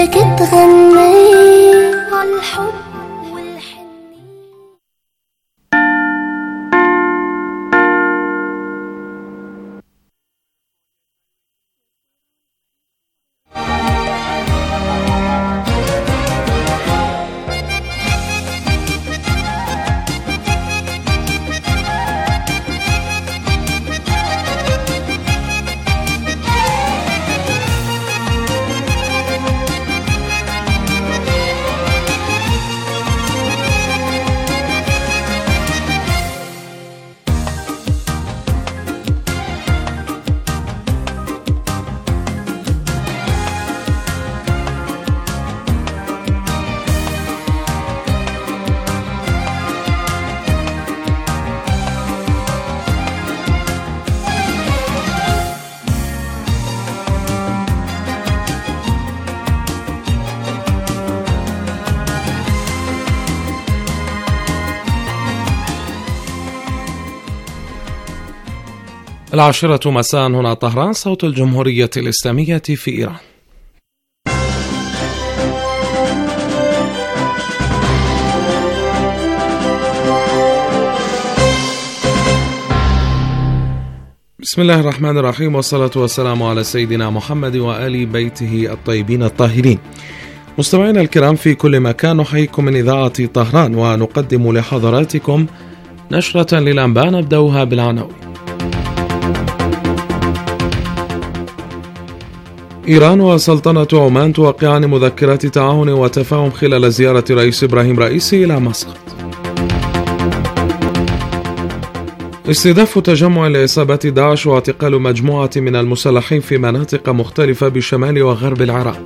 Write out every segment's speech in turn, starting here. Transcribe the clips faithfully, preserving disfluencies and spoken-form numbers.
بدك تغني عالحب العاشرة مساء هنا طهران، صوت الجمهورية الإسلامية في إيران. بسم الله الرحمن الرحيم، والصلاة والسلام على سيدنا محمد وآل بيته الطيبين الطاهرين. مستمعينا الكرام في كل مكان، نحييكم من إذاعة طهران ونقدم لحضراتكم نشرة للأنباء نبدأها بالعناوين. إيران وسلطنة عمان توقعان مذكرات تعاون وتفاهم خلال زيارة رئيس إبراهيم رئيسي إلى مسقط. استهداف تجمع لإصابة داعش واعتقال مجموعة من المسلحين في مناطق مختلفة بشمال وغرب العراق.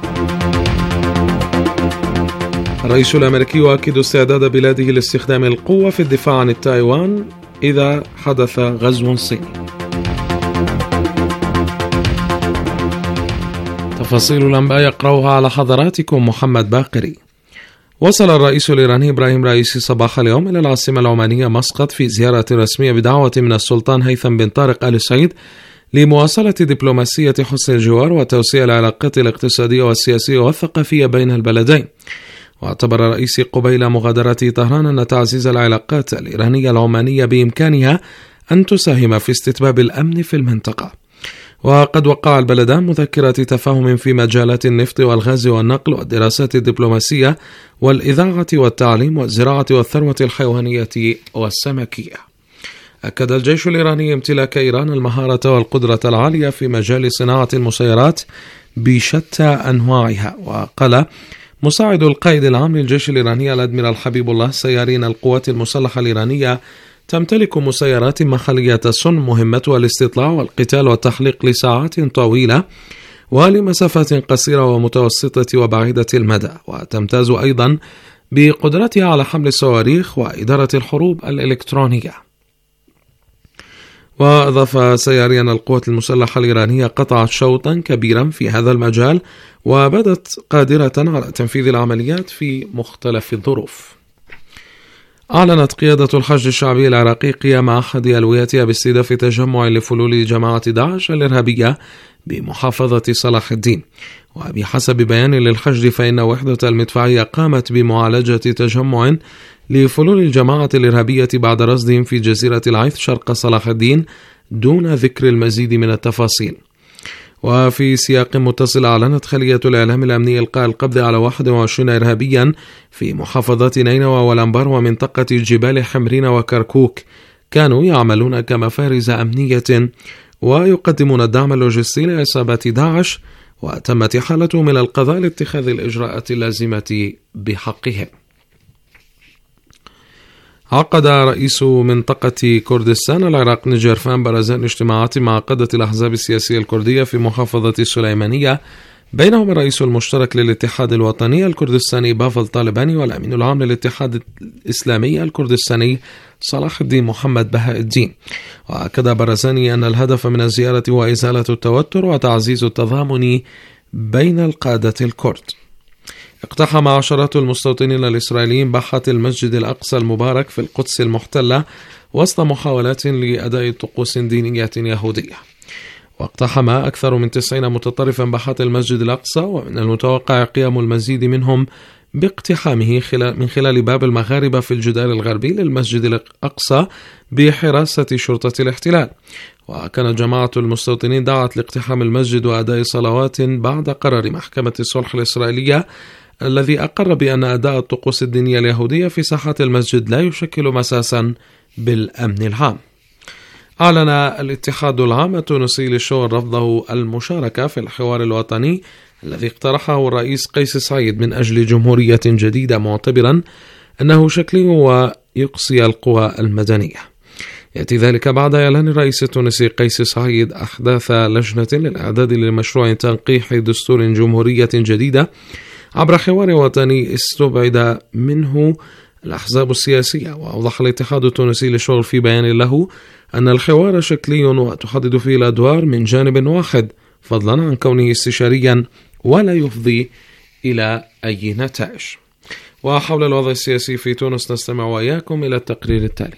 الرئيس الأمريكي يؤكد استعداد بلاده لاستخدام القوة في الدفاع عن تايوان إذا حدث غزو صيني. تفاصيل الأنباء يقرأها على حضراتكم محمد باقري. وصل الرئيس الإيراني إبراهيم رئيسي صباح اليوم إلى العاصمة العمانية مسقط في زيارة رسمية بدعوة من السلطان هيثم بن طارق آل سعيد لمواصلة دبلوماسية حسن الجوار وتوسيع العلاقات الاقتصادية والسياسية والثقافية بين البلدين. واعتبر الرئيس قبيل مغادرة طهران أن تعزيز العلاقات الإيرانية العمانية بإمكانها أن تساهم في استتباب الأمن في المنطقة. وقد وقع البلدان مذكرات تفاهم في مجالات النفط والغاز والنقل والدراسات الدبلوماسية والإذاعة والتعليم والزراعة والثروة الحيوانية والسمكية. أكد الجيش الإيراني امتلاك إيران المهارة والقدرة العالية في مجال صناعة المسيرات بشتى أنواعها. وقال مساعد القائد العام للجيش الإيراني الأدميرال حبيب الله سيارين القوات المسلحة الإيرانية تمتلك مسيرات محلية الصنع مهمتها الاستطلاع والقتال والتحليق لساعات طويلة ولمسافات قصيرة ومتوسطة وبعيدة المدى، وتمتاز أيضا بقدرتها على حمل الصواريخ وإدارة الحروب الإلكترونية. وأضاف سياريان القوات المسلحة الإيرانية قطعت شوطا كبيرا في هذا المجال وبدت قادرة على تنفيذ العمليات في مختلف الظروف. أعلنت قيادة الحشد الشعبي العراقي قيام أحد ألويتها باستهداف تجمع لفلول جماعة داعش الإرهابية بمحافظة صلاح الدين. وبحسب بيان للحشد فإن وحدة المدفعية قامت بمعالجة تجمع لفلول الجماعة الإرهابية بعد رصدهم في جزيرة العيث شرق صلاح الدين دون ذكر المزيد من التفاصيل. وفي سياق متصل أعلنت خلية الإعلام الأمني إلقاء القبض على واحد وعشرين إرهابيا في محافظات نينوى والأنبار ومنطقة جبال حمرين وكركوك، كانوا يعملون كمفارز أمنية ويقدمون الدعم اللوجستي لعصابة داعش، وتمت حالتهم إلى القضاء لاتخاذ الإجراءات اللازمة بحقهم. عقد رئيس منطقة كردستان العراق نجيرفان برزان اجتماعات مع قادة الأحزاب السياسية الكردية في محافظة السليمانية، بينهم الرئيس المشترك للاتحاد الوطني الكردستاني بافل طالباني والأمين العام للاتحاد الإسلامي الكردستاني صلاح الدين محمد بهاء الدين. وأكد برزاني أن الهدف من الزيارة هو إزالة التوتر وتعزيز التضامن بين القادة الكرد. اقتحم عشرات المستوطنين الإسرائيليين باحة المسجد الأقصى المبارك في القدس المحتلة وسط محاولات لأداء طقوس دينية يهودية. واقتحم أكثر من تسعين متطرفا باحات المسجد الأقصى، ومن المتوقع قيام المزيد منهم باقتحامه من خلال باب المغاربة في الجدار الغربي للمسجد الأقصى بحراسة شرطة الاحتلال. وكانت جماعة المستوطنين دعت لاقتحام المسجد وأداء صلوات بعد قرار محكمة الصلح الإسرائيلية الذي أقر بأن أداء الطقوس الدينية اليهودية في ساحات المسجد لا يشكل مساسا بالأمن العام. أعلن الاتحاد العام التونسي للشغل رفضه المشاركة في الحوار الوطني الذي اقترحه الرئيس قيس سعيد من أجل جمهورية جديدة، معتبرا أنه شكلي ويقصي القوى المدنية. يأتي ذلك بعد إعلان الرئيس التونسي قيس سعيد أحداث لجنة للإعداد لمشروع تنقيح دستور جمهورية جديدة عبر حوار وطني استبعد منه الأحزاب السياسية. وأوضح الاتحاد التونسي للشغل في بيان له أن الحوار شكلي وتحدد فيه الأدوار من جانب واحد، فضلا عن كونه استشاريا ولا يفضي إلى أي نتائج. وحول الوضع السياسي في تونس نستمع وإياكم إلى التقرير التالي.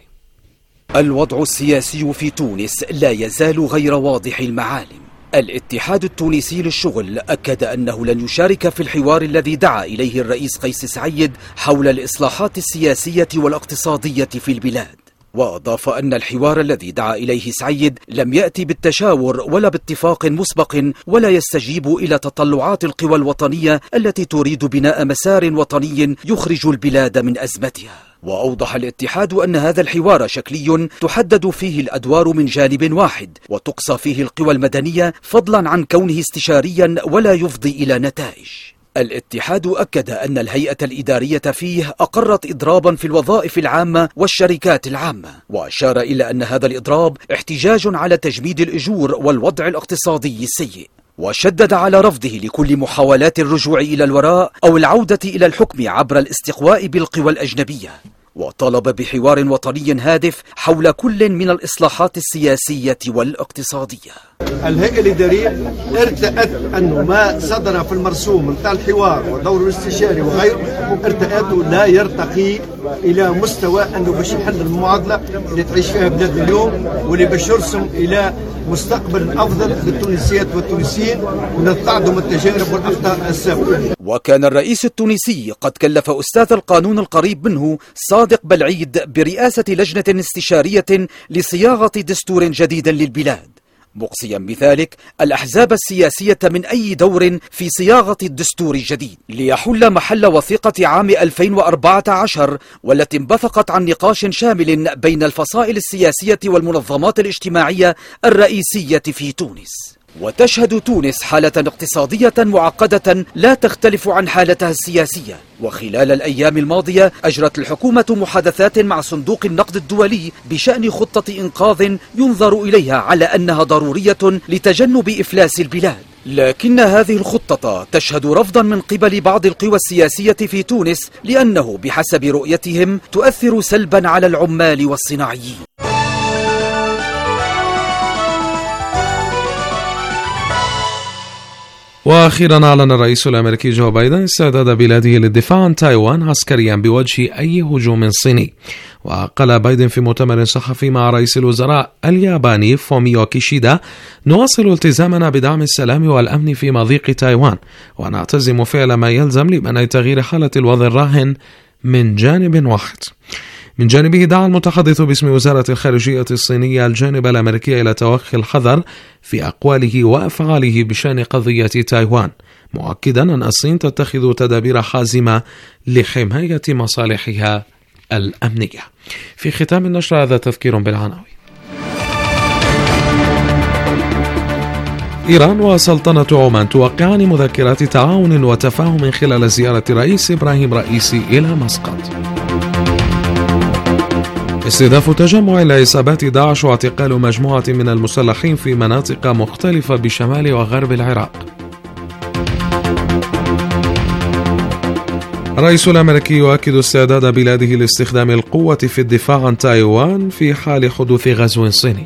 الوضع السياسي في تونس لا يزال غير واضح المعالم. الاتحاد التونسي للشغل أكد أنه لن يشارك في الحوار الذي دعا إليه الرئيس قيس سعيد حول الإصلاحات السياسية والاقتصادية في البلاد، وأضاف أن الحوار الذي دعا إليه سعيد لم يأتي بالتشاور ولا باتفاق مسبق ولا يستجيب إلى تطلعات القوى الوطنية التي تريد بناء مسار وطني يخرج البلاد من أزمتها. وأوضح الاتحاد أن هذا الحوار شكلي تحدد فيه الأدوار من جانب واحد وتقصى فيه القوى المدنية، فضلا عن كونه استشاريا ولا يفضي إلى نتائج. الاتحاد أكد أن الهيئة الإدارية فيه أقرت إضرابا في الوظائف العامة والشركات العامة، وأشار إلى أن هذا الإضراب احتجاج على تجميد الأجور والوضع الاقتصادي السيء، وشدد على رفضه لكل محاولات الرجوع إلى الوراء أو العودة إلى الحكم عبر الاستقواء بالقوى الأجنبية، وطالب بحوار وطني هادف حول كل من الإصلاحات السياسية والاقتصادية. الهيئة الإدارية ارتأت أنه ما صدر في المرسوم نتاع الحوار ودور الاستشاري وغيره ارتأته لا يرتقي إلى مستوى أنه باش يحل المعادلة اللي تعيش فيها بلاد اليوم، واللي باش يرسم إلى مستقبل أفضل للتونسيات والتونسيين ونتعدم التجارب والأخطاء السابقة. وكان الرئيس التونسي قد كلف أستاذ القانون القريب منه صادق بلعيد برئاسة لجنة استشارية لصياغة دستور جديد للبلاد، مقصيا بذلك الأحزاب السياسية من أي دور في صياغة الدستور الجديد ليحل محل وثيقة عام ألفين وأربعة عشر، والتي انبثقت عن نقاش شامل بين الفصائل السياسية والمنظمات الاجتماعية الرئيسية في تونس. وتشهد تونس حالة اقتصادية معقدة لا تختلف عن حالتها السياسية، وخلال الأيام الماضية أجرت الحكومة محادثات مع صندوق النقد الدولي بشأن خطة إنقاذ ينظر إليها على أنها ضرورية لتجنب إفلاس البلاد، لكن هذه الخطة تشهد رفضا من قبل بعض القوى السياسية في تونس، لأنه بحسب رؤيتهم تؤثر سلبا على العمال والصناعيين. وأخيرا أعلن الرئيس الأمريكي جو بايدن استعداد بلاده للدفاع عن تايوان عسكريا بوجه أي هجوم صيني. وقال بايدن في مؤتمر صحفي مع رئيس الوزراء الياباني فوميو كيشيدا: نواصل التزامنا بدعم السلام والأمن في مضيق تايوان، ونعتزم فعل ما يلزم لمنع تغيير حالة الوضع الراهن من جانب واحد. من جانبه دعا المتحدث باسم وزارة الخارجية الصينية الجانب الأمريكي إلى توخي الحذر في أقواله وأفعاله بشأن قضية تايوان، مؤكدا أن الصين تتخذ تدابير حازمة لحماية مصالحها الأمنية. في ختام النشر هذا تذكير بالعناوين. إيران وسلطنة عمان توقعان مذكرات تعاون وتفاهم خلال زيارة رئيس إبراهيم رئيسي إلى مسقط. استهداف تجمع لعصابات داعش واعتقال مجموعة من المسلحين في مناطق مختلفة بشمال وغرب العراق. الرئيس الأمريكي يؤكد استعداد بلاده لاستخدام القوة في الدفاع عن تايوان في حال حدوث غزو صيني.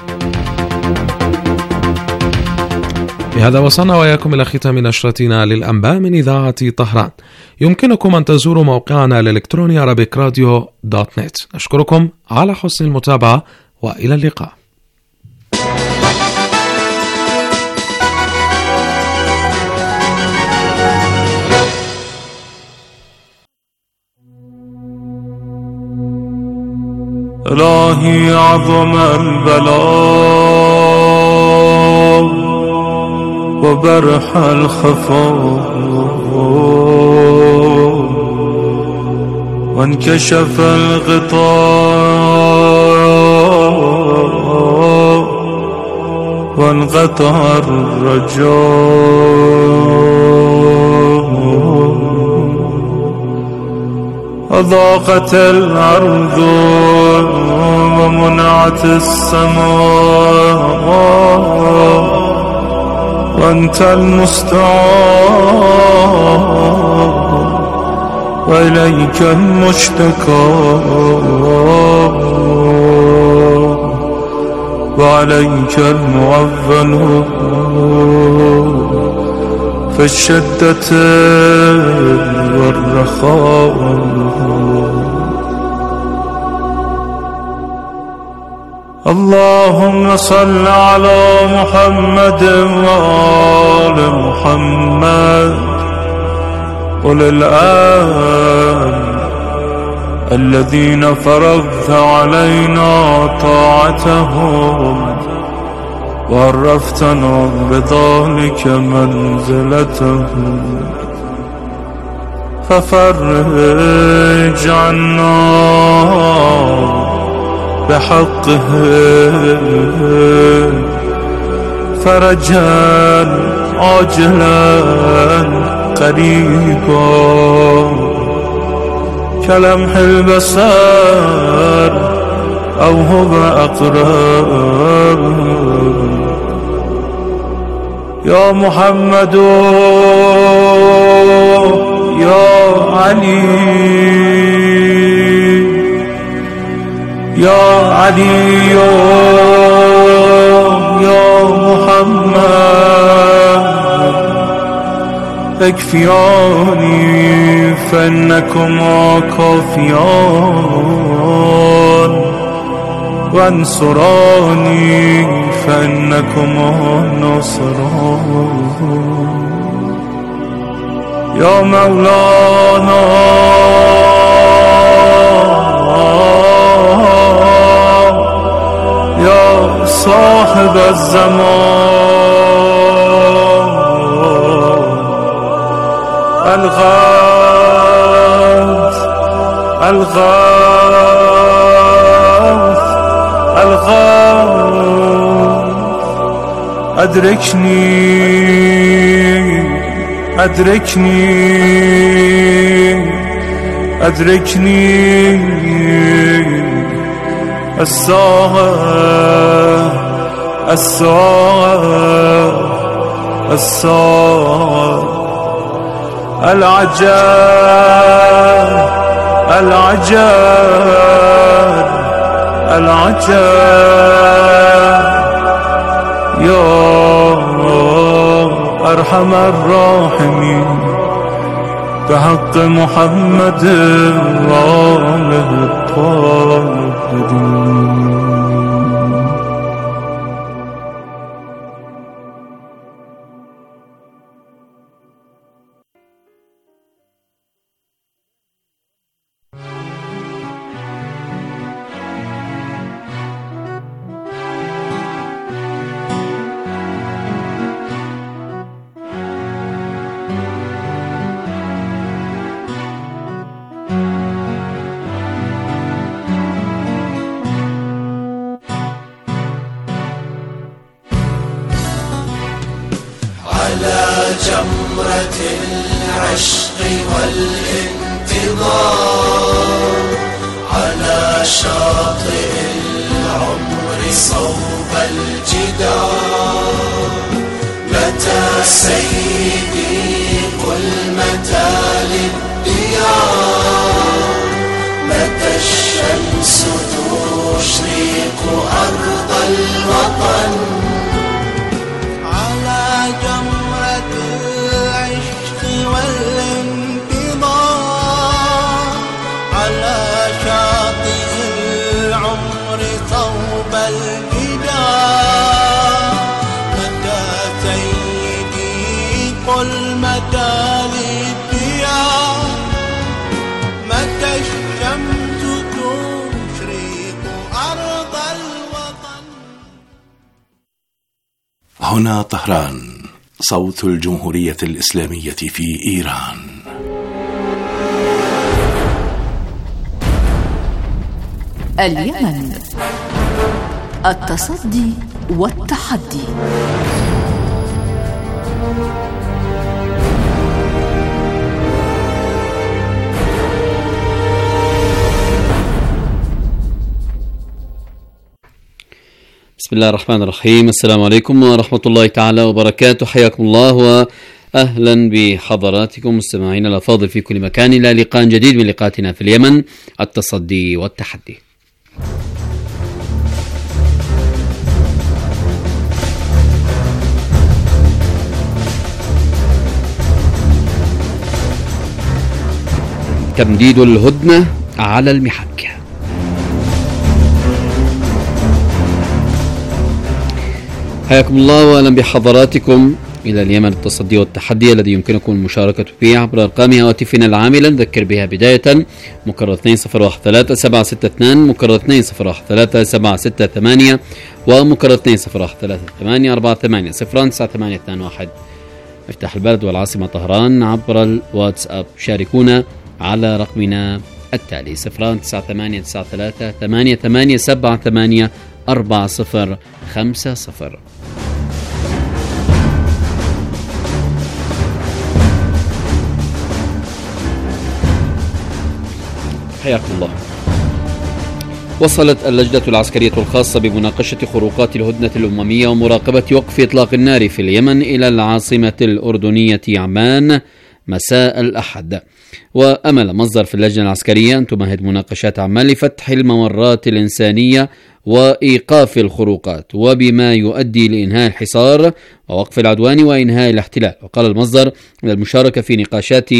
بهذا وصلنا وإياكم إلى ختام نشرتنا للأنباء من إذاعة طهران. يمكنكم أن تزوروا موقعنا الإلكتروني أرابيك راديو دوت نت. أشكركم على حسن المتابعة وإلى اللقاء. إلهي عظم البلاء وبرح الخفاء وانكشف الغطاء وانقطع الرجاء أضاقت الأرض ومنعت السماء وأنت المستعان وإليك المشتكى وعليك المعول في الشدة والرخاء. اللهم صل على محمد وآل محمد أولي الآن الذين فرضت علينا طاعتهم وعرفتنا بذلك منزلتهم ففرج عنا بحقهم فرجا عاجلا قريبا كلمح البصر أو هو أقرب. يا محمد يا علي يا علي يا محمد اكفياني فإنكما كافيان وانصراني فإنكما ناصران. يا مولانا يا صاحب الزمان الغاث الغاث الغاث أدركني أدركني أدركني الساعة الساعة الساعة العجاب العجاب العجاب. يا أرحم الراحمين بحق محمد وآله الطاهرين. جمرة العشق والانتظار على شاطئ العمر صوب الجدار. متى سيدي قل متى للديار، متى الشمس تشرق أرض الوطن. على جمرة العشق والانتظار على شاطئ العمر صوب الجدار. متى سيدي قل متى للديار، متى الشمس تشرق هنا طهران، صوت الجمهورية الإسلامية في إيران. اليمن، التصدي والتحدي. بسم الله الرحمن الرحيم. السلام عليكم ورحمة الله تعالى وبركاته. حياكم الله وأهلا بحضراتكم مستمعينا الأفاضل في كل مكان إلى لقاء جديد من لقاءاتنا في اليمن، التصدي والتحدي. تمديد الهدنة على المحك. حياكم الله واهلا بحضراتكم الى اليمن، التصدي والتحدي الذي يمكنكم المشاركه فيه عبر ارقام هواتفنا العامله. نذكر بها بدايه مكرر اثنين صفر واحد ثلاثة سبعة ستة اثنين، مكرر اثنين صفر واحد ثلاثة سبعة ستة ثمانية، ومكرر اثنين صفر واحد ثلاثة ثمانية أربعة ثمانية صفر تسعة ثمانية اثنين واحد. مفتاح البلد والعاصمه طهران عبر الواتساب. شاركونا على رقمنا التالي صفر تسعة ثمانية تسعة ثلاثة ثمانية ثمانية سبعة ثمانية أربعة صفر خمسة صفر. حياكم الله. وصلت اللجنة العسكرية الخاصة بمناقشة خروقات الهدنة الأممية ومراقبة وقف إطلاق النار في اليمن إلى العاصمة الأردنية عمان مساء الأحد. وأمل مصدر في اللجنة العسكرية أن تمهد مناقشات عمان لفتح الممرات الإنسانية وإيقاف الخروقات، وبما يؤدي لإنهاء الحصار ووقف العدوان وإنهاء الاحتلال. وقال المصدر أن المشاركة في نقاشات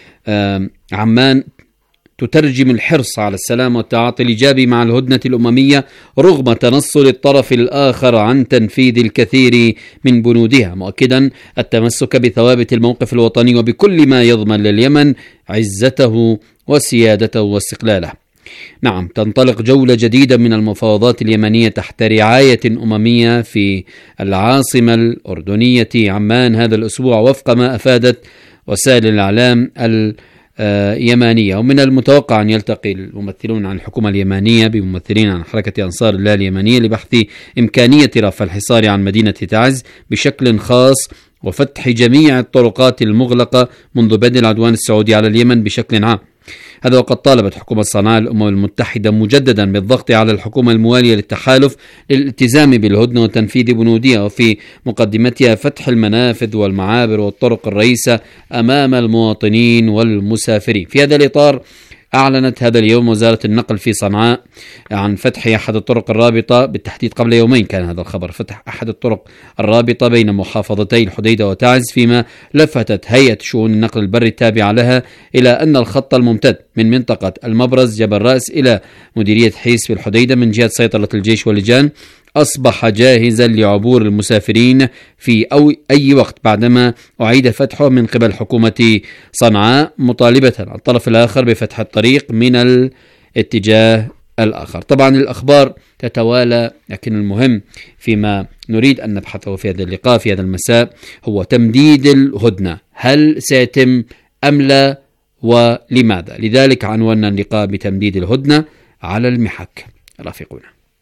عمان تترجم الحرص على السلام والتعاطي الإيجابي مع الهدنة الأممية رغم تنصل الطرف الآخر عن تنفيذ الكثير من بنودها، مؤكدا التمسك بثوابت الموقف الوطني وبكل ما يضمن لليمن عزته وسيادته واستقلاله. نعم، تنطلق جولة جديدة من المفاوضات اليمنية تحت رعاية أممية في العاصمة الأردنية عمان هذا الأسبوع وفق ما أفادت وسائل الإعلام اليمانية. ومن المتوقع أن يلتقي الممثلون عن الحكومة اليمانية بممثلين عن حركة أنصار الله اليمنية لبحث إمكانية رفع الحصار عن مدينة تعز بشكل خاص وفتح جميع الطرقات المغلقة منذ بدء العدوان السعودي على اليمن بشكل عام. هذا وقد طالبت حكومة صنعاء الأمم المتحدة مجددا بالضغط على الحكومة الموالية للتحالف للالتزام بالهدنة وتنفيذ بنودها، وفي مقدمتها فتح المنافذ والمعابر والطرق الرئيسة أمام المواطنين والمسافرين. في هذا الإطار أعلنت هذا اليوم وزارة النقل في صنعاء عن فتح أحد الطرق الرابطة، بالتحديد قبل يومين كان هذا الخبر، فتح أحد الطرق الرابطة بين محافظتي الحديدة وتعز، فيما لفتت هيئة شؤون النقل البري التابعة لها إلى أن الخط الممتد من منطقة المبرز جبل رأس إلى مديرية حيس في الحديدة من جهة سيطرة الجيش واللجان أصبح جاهزا لعبور المسافرين في أو أي وقت بعدما أعيد فتحه من قبل حكومة صنعاء، مطالبة الطرف الآخر بفتح الطريق من الاتجاه الآخر. طبعا الأخبار تتوالى، لكن المهم فيما نريد أن نبحثه في هذا اللقاء في هذا المساء هو تمديد الهدنة، هل سيتم أم لا ولماذا؟ لذلك عنونا اللقاء بتمديد الهدنة على المحك. رافقونا.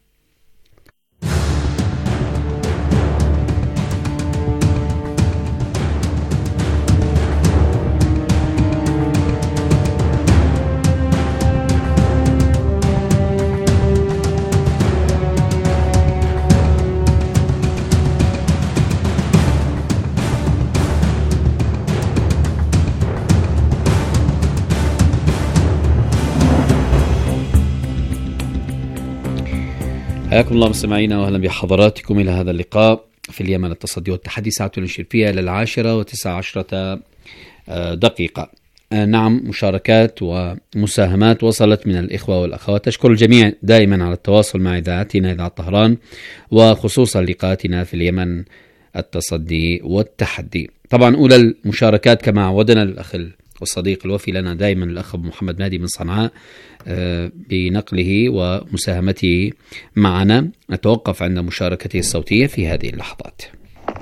حياكم الله مستمعينا واهلا بحضراتكم الى هذا اللقاء في اليمن، التصدي والتحدي. ساعة نشير فيها الى العاشرة وتسع عشرة دقيقة. نعم، مشاركات ومساهمات وصلت من الإخوة والأخوات. أشكر الجميع دائما على التواصل مع إذاعتنا إذاعة طهران، وخصوصا لقاءاتنا في اليمن التصدي والتحدي. طبعا أولى المشاركات كما عودنا الأخ والصديق الوفي لنا دائما الأخ محمد مهدي من صنعاء بنقله ومساهمته معنا. نتوقف عند مشاركته الصوتية في هذه اللحظات.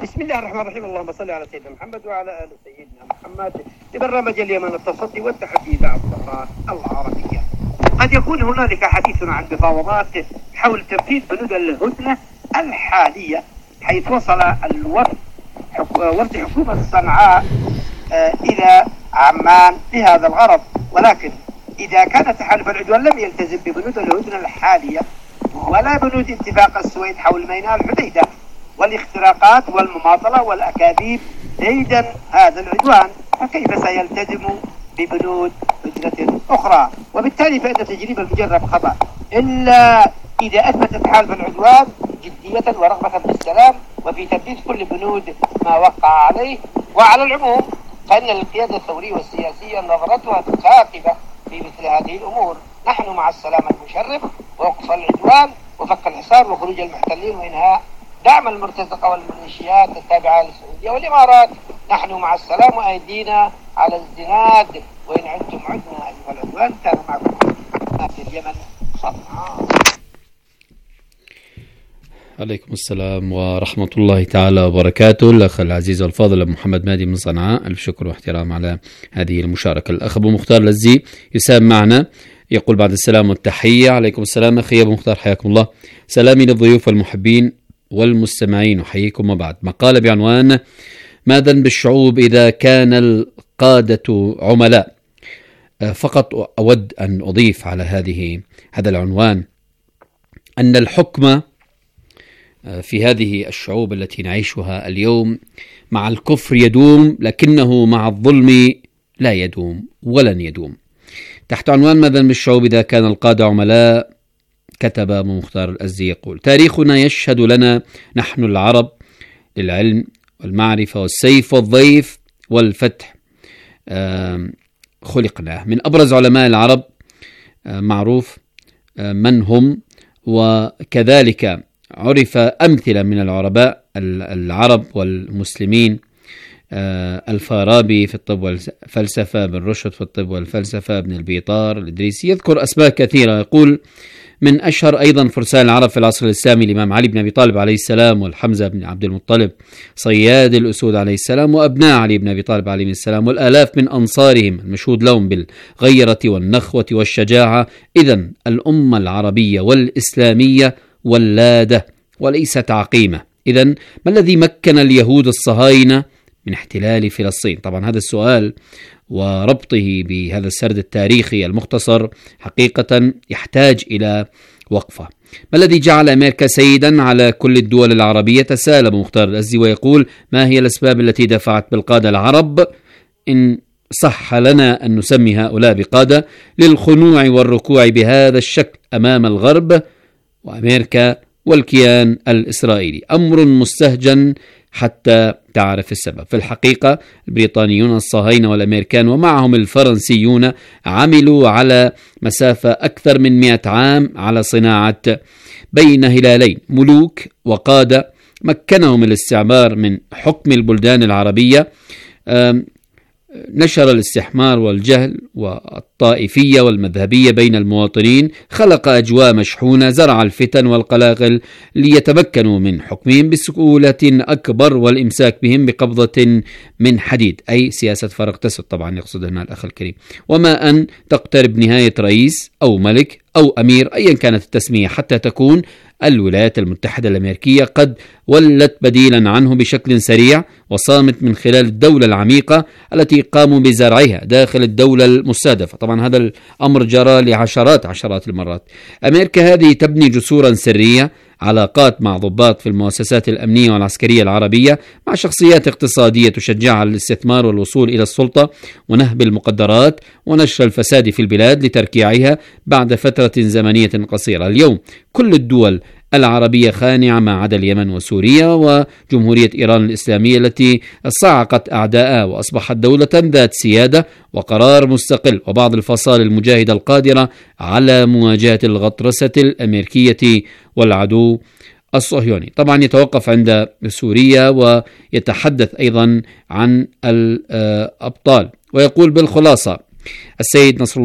بسم الله الرحمن الرحيم. اللهم صل على سيدنا محمد وعلى آل سيدنا محمد. لبرنامج اليمن التصدي والتحدي إذاعة الصحراء العربية. قد يكون هنالك حديث عن مفاوضات حول تنفيذ بنود الهدنة الحالية، حيث وصل الوفد وفد حكومة صنعاء إلى عمان بهذا الغرض، ولكن إذا كان تحالف العدوان لم يلتزم ببنود الهدنة الحالية ولا بنود اتفاق السويد حول ميناء الحديدة والاختراقات والمماطلة والأكاذيب ديدا هذا العدوان، فكيف سيلتزم ببنود هدنة أخرى؟ وبالتالي فإن تجريب المجرب خطأ إلا إذا أثبت تحالف العدوان جدية ورغبة في السلام وفي تنفيذ كل بنود ما وقع عليه. وعلى العموم فإن القيادة الثورية والسياسية نظرتها ثاقبة في مثل هذه الأمور. نحن مع السلام المشرف ووقف العدوان وفك الحصار وخروج المحتلين وإنهاء دعم المرتزقة والميليشيات التابعة للسعودية والإمارات. نحن مع السلام وأيدينا على الزناد، وإن عدتم عدنا أيها العدوان. كان معكم في اليمن صنعاء. عليكم السلام ورحمة الله تعالى وبركاته. الأخ العزيز والفاضل أبو محمد مهدي من صنعاء، ألف شكر واحترام على هذه المشاركة. الأخ أبو مختار لزي يسام معنا، يقول بعد السلام والتحية. عليكم السلام أخي أبو مختار، حياكم الله. سلامي للضيوف والمحبين والمستمعين، أحييكم. وبعد مقالة بعنوان ماذا بالشعوب إذا كان القادة عملاء. فقط أود أن أضيف على هذه هذا العنوان أن الحكم في هذه الشعوب التي نعيشها اليوم مع الكفر يدوم، لكنه مع الظلم لا يدوم ولن يدوم. تحت عنوان ماذا بالشعوب إذا كان القادة عملاء، كتب أبو مختار الأزدي يقول: تاريخنا يشهد لنا نحن العرب للعلم والمعرفة والسيف والضيف والفتح خلقنا. من أبرز علماء العرب معروف من هم، وكذلك عرف أمثلة من العرباء العرب والمسلمين: الفارابي في الطب والفلسفة، ابن رشد في الطب والفلسفة، ابن البيطار، الإدريسي، يذكر أسماء كثيرة. يقول: من أشهر أيضا فرسان العرب في العصر الإسلامي الإمام علي بن أبي طالب عليه السلام، والحمزة بن عبد المطلب، صياد الأسود عليه السلام، وأبناء علي بن أبي طالب عليه السلام، والآلاف من أنصارهم المشهود لهم بالغيرة والنخوة والشجاعة. إذن الأمة العربية والإسلامية ولادة وليست عقيمة. إذن ما الذي مكن اليهود الصهاينة من احتلال فلسطين؟ طبعا هذا السؤال وربطه بهذا السرد التاريخي المختصر حقيقة يحتاج إلى وقفة. ما الذي جعل أمريكا سيدا على كل الدول العربية؟ تساءل أبو مختار الأزدي ويقول: ما هي الأسباب التي دفعت بالقادة العرب، إن صح لنا أن نسمي هؤلاء بقادة، للخنوع والركوع بهذا الشكل أمام الغرب وأمريكا والكيان الإسرائيلي؟ أمر مستهجن حتى تعرف السبب. في الحقيقة البريطانيون الصهاينة والأمريكان ومعهم الفرنسيون عملوا على مسافة أكثر من مئة عام على صناعة بين هلالين، ملوك وقادة مكنهم الاستعمار من حكم البلدان العربية. نشر الاستحمار والجهل والطائفية والمذهبية بين المواطنين، خلق أجواء مشحونة، زرع الفتن والقلاقل ليتمكنوا من حكمهم بسهولة أكبر والإمساك بهم بقبضة من حديد، أي سياسة فرق تسد طبعا يقصد هنا الأخ الكريم. وما أن تقترب نهاية رئيس أو ملك أو أمير أيا كانت التسمية حتى تكون الولايات المتحدة الأمريكية قد ولت بديلا عنه بشكل سريع وصامت من خلال الدولة العميقة التي قاموا بزرعها داخل الدولة المستهدفة. طبعا هذا الأمر جرى لعشرات عشرات المرات. أمريكا هذه تبني جسورا سرية، علاقات مع ضباط في المؤسسات الأمنية والعسكرية العربية، مع شخصيات اقتصادية تشجع على الاستثمار والوصول إلى السلطة ونهب المقدرات ونشر الفساد في البلاد لتركيعها بعد فترة زمنية قصيرة. اليوم كل الدول العربية خانعة ما عدا اليمن وسوريا وجمهورية إيران الإسلامية التي صعقت أعداءها وأصبحت دولة ذات سيادة وقرار مستقل، وبعض الفصائل المجاهدة القادرة على مواجهة الغطرسة الأمريكية والعدو الصهيوني. طبعا يتوقف عند سوريا ويتحدث أيضا عن الأبطال ويقول بالخلاصة: السيد نصر الله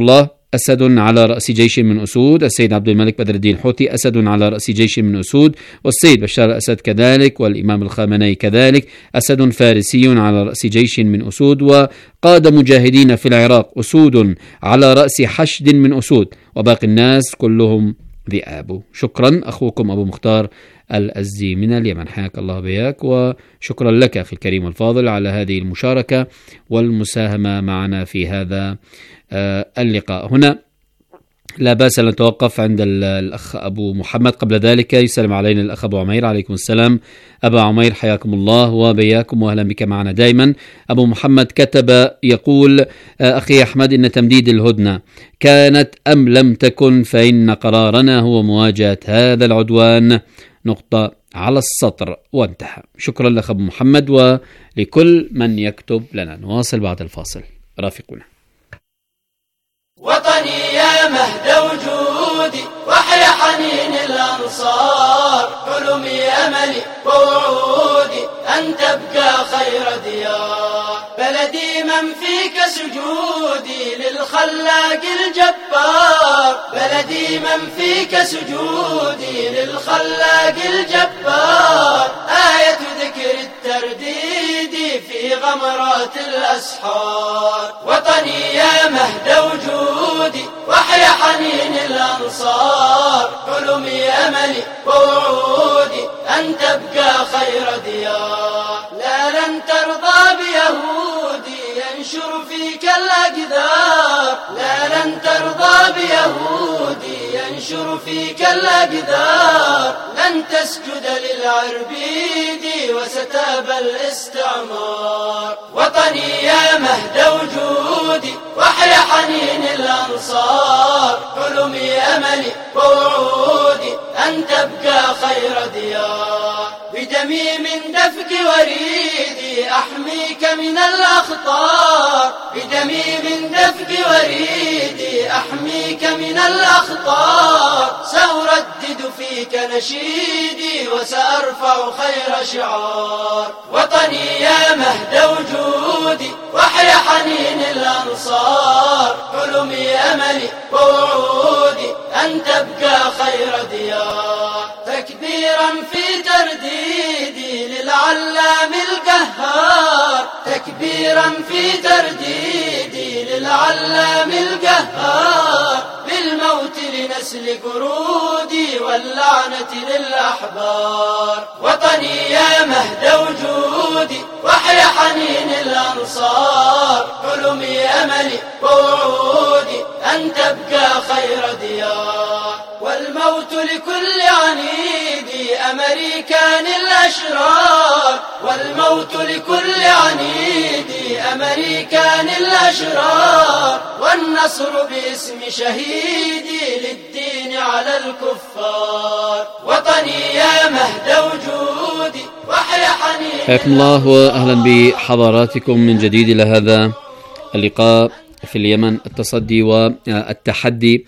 أسد على رأس جيش من أسود، السيد عبد الملك بدر الدين الحوثي أسد على رأس جيش من أسود، والسيد بشار الأسد كذلك، والإمام الخامنئي كذلك أسد فارسي على رأس جيش من أسود، وقاد مجاهدين في العراق أسود على رأس حشد من أسود، وباقي الناس كلهم ذئاب. شكرا أخوكم أبو مختار الأزدي من اليمن، حياك الله بياك، وشكرا لك أخي الكريم الفاضل على هذه المشاركة والمساهمة معنا في هذا اللقاء. هنا لا بأس أن نتوقف عند الأخ أبو محمد. قبل ذلك يسلم علينا الأخ أبو عمير. عليكم السلام أبا عمير، حياكم الله وبياكم وأهلا بك معنا دائما. أبو محمد كتب يقول: أخي أحمد، إن تمديد الهدنة كانت أم لم تكن، فإن قرارنا هو مواجهة هذا العدوان، نقطة على السطر وانتهى. شكرا لك أبو محمد ولكل من يكتب لنا. نواصل بعد الفاصل، رافقونا. وطني يا مهد وجودي، وحيا حنين الأنصار، حلمي أملي ووعودي أن تبقى خير ديار، بلدي من فيك سجودي للخلاق الجبار، بلدي من فيك سجودي للخلاق الجبار، آية ذكر الترديد في غمرات الأسحار. وطني يا مهد وجودي، وحيا حنين الأنصار، حلمي أملي ووعودي أن تبقى خير ديار، لا لن ترضى بيهودي ينشر فيك الأقدار، لا لن ترضى بيهودي ينشر فيك الأقدار، لن تسجد للعربيد وستابى الاستعمار. وطني يا مهد وجودي، وحيا حنين الأنصار، حلمي أملي ووعودي أن تبقى خير ديار، بدمي من دفق وريدي أحميك من الأخطار، بدمي من دفق وريدي أحميك من الأخطار، سأردد فيك نشيدي وسأرفع خير شعار. وطني يا مهد وجودي، وحيا حنين الأنصار، حلمي أملي ووعودي أن تبقى خير ديار، تكبيرا في ترديدي للعلام القهار، تكبيرا في ترديدي للعلام القهار، بالموت لنسل قرودي واللعنة للأحبار. وطني يا مهد وجودي، وحيا حنين الأنصار، حلمي أملي ووعودي أن تبقى خير ديار، والموت لكل عنيدي أمريكان الأشرار، والموت لكل عنيدي أمريكان الأشرار، والنصر باسم شهيدي للدين على الكفار. وطني يا مهد وجودي، وحيا حنين. حياكم الله وأهلا بحضراتكم من جديد إلى هذا اللقاء في اليمن، التصدي والتحدي.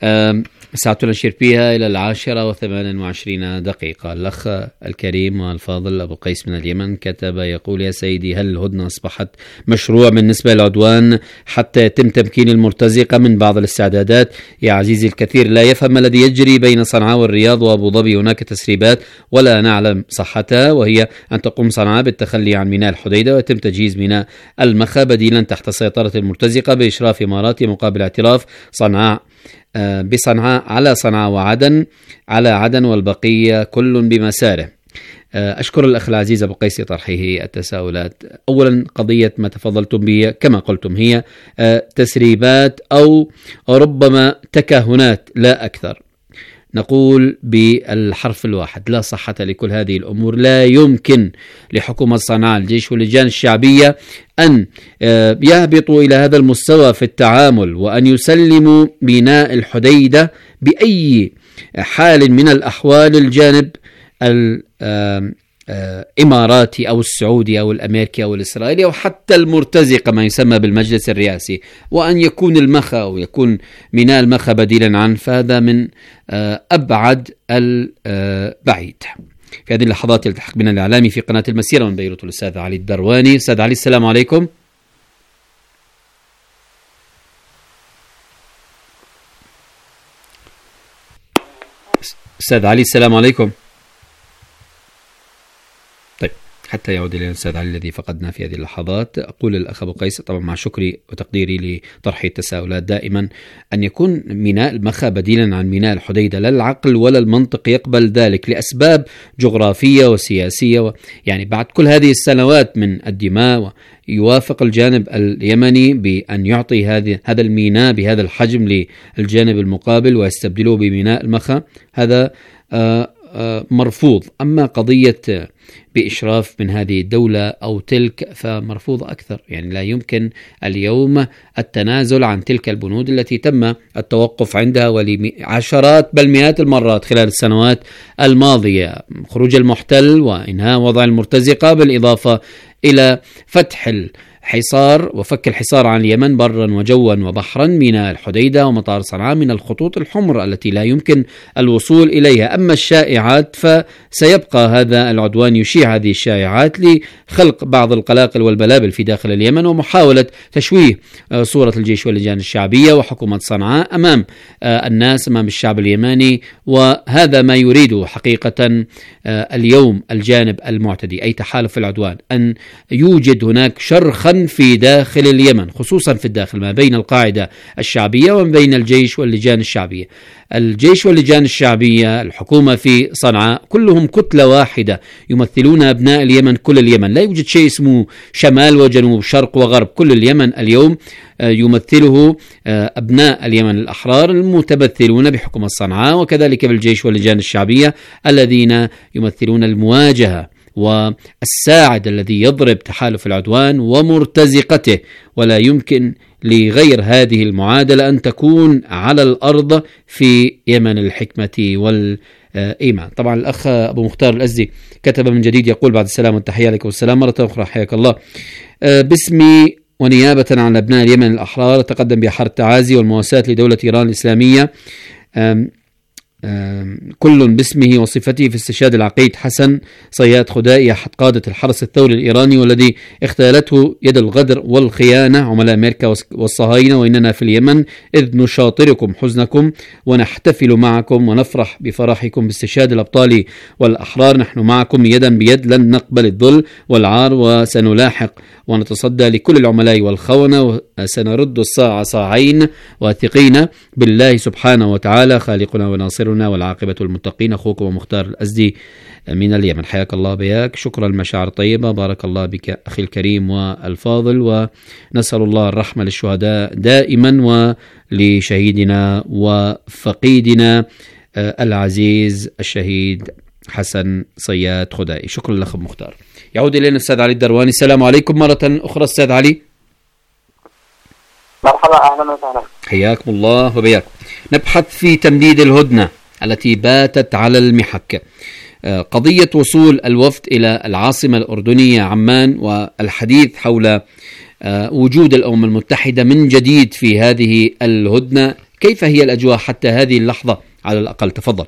ساعتنا نشير فيها إلى العاشرة وثمان وعشرين دقيقة. الأخ الكريم والفاضل أبو قيس من اليمن كتب يقول: يا سيدي، هل الهدنة أصبحت مشروع بالنسبة للعدوان حتى يتم تمكين المرتزقة من بعض الاستعدادات؟ يا عزيزي الكثير لا يفهم ما الذي يجري بين صنعاء والرياض وأبو ظبي. هناك تسريبات ولا نعلم صحتها، وهي أن تقوم صنعاء بالتخلي عن ميناء الحديدة ويتم تجهيز ميناء المخا بديلا تحت سيطرة المرتزقة بإشراف إماراتي مقابل اعتراف صنعاء بصنعاء على صنعاء وعدن على عدن، والبقية كل بمساره. أشكر الأخ العزيز أبو قيس لطرحه التساؤلات. أولا، قضية ما تفضلتم به كما قلتم هي تسريبات أو ربما تكهنات لا أكثر. نقول بالحرف الواحد: لا صحة لكل هذه الأمور. لا يمكن لحكومة صنعاء، الجيش واللجان الشعبية أن يهبطوا إلى هذا المستوى في التعامل وأن يسلموا ميناء الحديدة بأي حال من الأحوال الجانب الإماراتي أو السعودي أو الأمريكي أو الإسرائيلي أو حتى المرتزقة ما يسمى بالمجلس الرئاسي، وأن يكون المخا أو يكون ميناء المخا بديلا عنه، فهذا من أبعد البعيد. في هذه اللحظات يلتحق بنا الإعلامي في قناة المسيرة من بيروت الأستاذ علي الدرواني. أستاذ علي، السلام عليكم. أستاذ علي السلام عليكم. طيب حتى يعود إلينا الأستاذ علي الذي فقدنا في هذه اللحظات، أقول للأخ أبو قيس طبعا مع شكري وتقديري لطرح التساؤلات دائما أن يكون ميناء المخا بديلا عن ميناء الحديدة، لا العقل ولا المنطق يقبل ذلك لأسباب جغرافية وسياسية و... يعني بعد كل هذه السنوات من الدماء يوافق الجانب اليمني بأن يعطي هذه هذا الميناء بهذا الحجم للجانب المقابل ويستبدله بميناء المخا، هذا آآ آآ مرفوض. أما قضية بإشراف من هذه الدولة أو تلك فمرفوض أكثر، يعني لا يمكن اليوم التنازل عن تلك البنود التي تم التوقف عندها ولعشرات بل مئات المرات خلال السنوات الماضية، خروج المحتل وإنهاء وضع المرتزقة بالإضافة إلى فتح الحصار وفك الحصار عن اليمن برا وجوا وبحرا، ميناء الحديدة ومطار صنعاء من الخطوط الحمر التي لا يمكن الوصول إليها. أما الشائعات فسيبقى هذا العدوان يشيع هذه الشائعات لخلق بعض القلاقل والبلابل في داخل اليمن ومحاولة تشويه صورة الجيش واللجان الشعبية وحكومة صنعاء أمام الناس، أمام الشعب اليمني، وهذا ما يريده حقيقة اليوم الجانب المعتدي أي تحالف العدوان، أن يوجد هناك شرخا في داخل اليمن خصوصا في الداخل ما بين القاعدة الشعبية وما بين الجيش واللجان الشعبية. الجيش واللجان الشعبية، الحكومة في صنعاء، كلهم كتلة واحدة يمثلون أبناء اليمن، كل اليمن، لا يوجد شيء اسمه شمال وجنوب شرق وغرب، كل اليمن اليوم يمثله أبناء اليمن الأحرار المتمثلون بحكومة صنعاء وكذلك بالجيش واللجان الشعبية الذين يمثلون المواجهة والساعد الذي يضرب تحالف العدوان ومرتزقته، ولا يمكن لغير هذه المعادلة أن تكون على الأرض في يمن الحكمة والإيمان. طبعا الأخ أبو مختار الأزدي كتب من جديد يقول بعد السلام والتحية لك والسلام مرة أخرى حياك الله، باسمي ونيابة عن أبناء اليمن الأحرار أتقدم بأحر التعازي والمواساة لدولة إيران الإسلامية، كل باسمه وصفته في استشهاد العقيد حسن صياد خدائي أحد قادة الحرس الثوري الإيراني والذي اختالته يد الغدر والخيانة عملاء أمريكا والصهاينة، وإننا في اليمن إذ نشاطركم حزنكم ونحتفل معكم ونفرح بفرحكم باستشهاد الأبطال والأحرار، نحن معكم يدا بيد، لن نقبل الذل والعار وسنلاحق ونتصدى لكل العملاء والخونة وسنرد الصاع صاعين واثقين بالله سبحانه وتعالى خالقنا وناصرنا والعاقبة المتقين. أخوكم ومختار الأزدي من اليمن، حياك الله بياك، شكرا المشاعر طيبة، بارك الله بك أخي الكريم والفاضل، ونسأل الله الرحمة للشهداء دائما ولشهيدنا وفقيدنا العزيز الشهيد حسن صياد خدائي. شكرا لك مختار. يعود إلينا الأستاذ علي الدرواني. السلام عليكم مرة أخرى أستاذ علي. مرحبا، أهلا وسهلا، حياكم الله وبياك. نبحث في تمديد الهدنة التي باتت على المحك، قضية وصول الوفد إلى العاصمة الأردنية عمان والحديث حول وجود الأمم المتحدة من جديد في هذه الهدنة، كيف هي الأجواء حتى هذه اللحظة على الأقل؟ تفضل.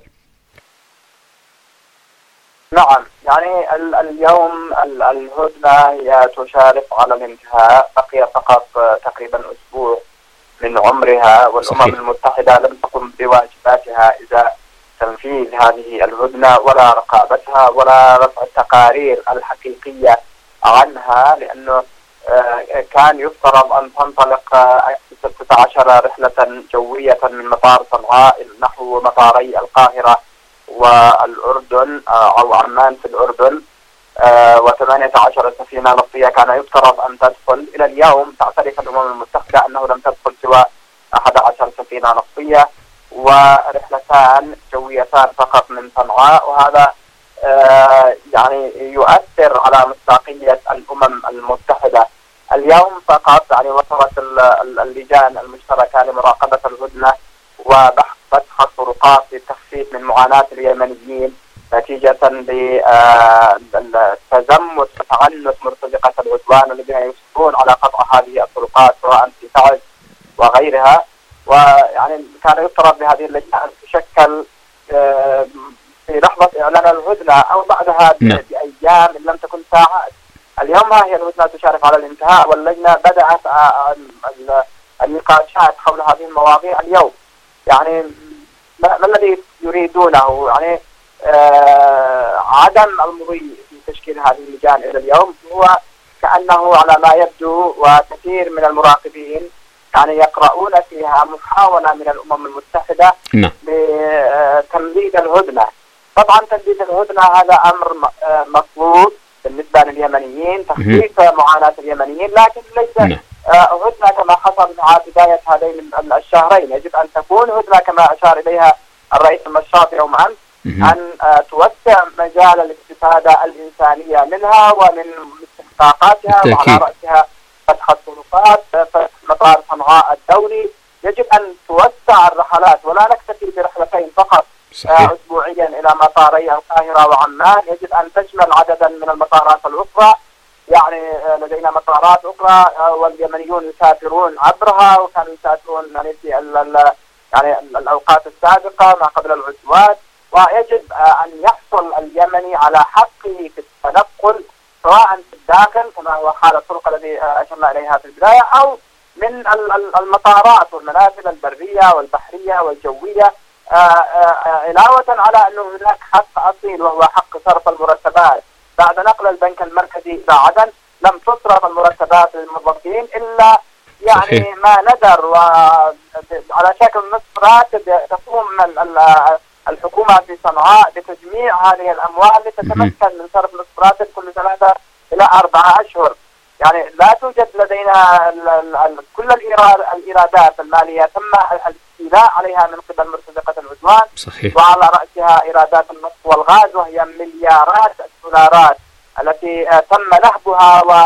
نعم، يعني اليوم الهدنة هي تشارف على الانتهاء، بقي فقط تقريبا أسبوع من عمرها، والأمم صحيح. المتحدة لم تقم بواجباتها إذا تنفيذ هذه الهدنة ولا رقابتها ولا رفع التقارير الحقيقية عنها، لأنه كان يفترض أن تنطلق ستة عشر رحلة جوية من مطار صنعاء نحو مطاري القاهرة والأردن أو عمان في الأردن، وثمانية عشر سفينة نفطية كان يفترض أن تدخل. إلى اليوم تعترف الأمم المتحدة أنه لم تدخل سوى أحد عشر سفينة نفطية ورحلتان جويتان فقط من صنعاء، وهذا يعني يؤثر على مصداقية الأمم المتحدة. اليوم فقط يعني وصلت اللجان المشتركة لمراقبة الهدنة وبحث فتح الطرقات للتخفيف من معاناة اليمنيين نتيجة للتزمت وتعنت مرتزقة العدوان الذين يصرون على قطع هذه الطرقات سواء في تعز وغيرها. ويعني كان يفترض بهذه اللجنة أن تشكل في لحظة إعلان الهدنة أو بعدها بأيام إن لم تكن ساعات. اليوم ها هي الهدنة تشارف على الانتهاء، واللجنة بدأت النقاشات حول هذه المواضيع اليوم. يعني ما الذي يريدونه، يعني آه عدم المضي في تشكيل هذه اللجان إلى اليوم هو كأنه على ما يبدو، وكثير من المراقبين يعني يقرؤون فيها محاولة من الأمم المتحدة لتمديد الهدنة. طبعا تمديد الهدنة هذا أمر مطلوب بالنسبة لليمنيين، تخفيف معاناة اليمنيين، لكن ليس هدنة كما حصل مع بداية هذين الشهرين. يجب أن تكون هدنة كما أشار إليها الرئيس المشاط يوم أمس، أن توسع مجال الاستفادة الإنسانية منها ومن استحقاقاتها، وعلى رأسها فتح الطرقات، فتح مطار صنعاء الدولي. يجب أن توسع الرحلات ولا نكتفي برحلتين فقط صحيح. أسبوعيا إلى مطاري القاهرة وعمان، يجب أن تشمل عددا من المطارات الأخرى. يعني لدينا مطارات أخرى واليمنيون يسافرون عبرها، وكانوا يسافرون يعني في يعني الأوقات السابقة ما قبل العدوان. ويجب أن يحصل اليمني على حقه في التنقل سواء في الداخل كما هو حال الطرق الذي أشرنا إليها في البداية، أو من المطارات والمنافذ البرية والبحرية والجوية، علاوة على أنه هناك حق أصيل وهو حق صرف المرتبات. بعد نقل البنك المركزي إلى عدن لم تصرف المرتبات للموظفين إلا يعني صحيح. ما ندر، وعلى شكل نصف راتب تقوم الحكومة في صنعاء بتجميع هذه الأموال لتتمكن من صرف نصف راتب كل ثلاثة إلى أربعة أشهر. يعني لا توجد لدينا ال ال ال كل الإيرادات المالية تم الاستيلاء عليها من قبل مرتزقة العدوان صحيح. وعلى رأسها إيرادات النفط والغاز وهي مليارات الدولارات التي تم نهبها و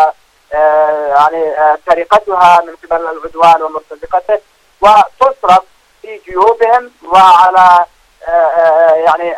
يعني سرقتها من قبل العدوان ومرتزقته وتصرف في جيوبهم وعلى يعني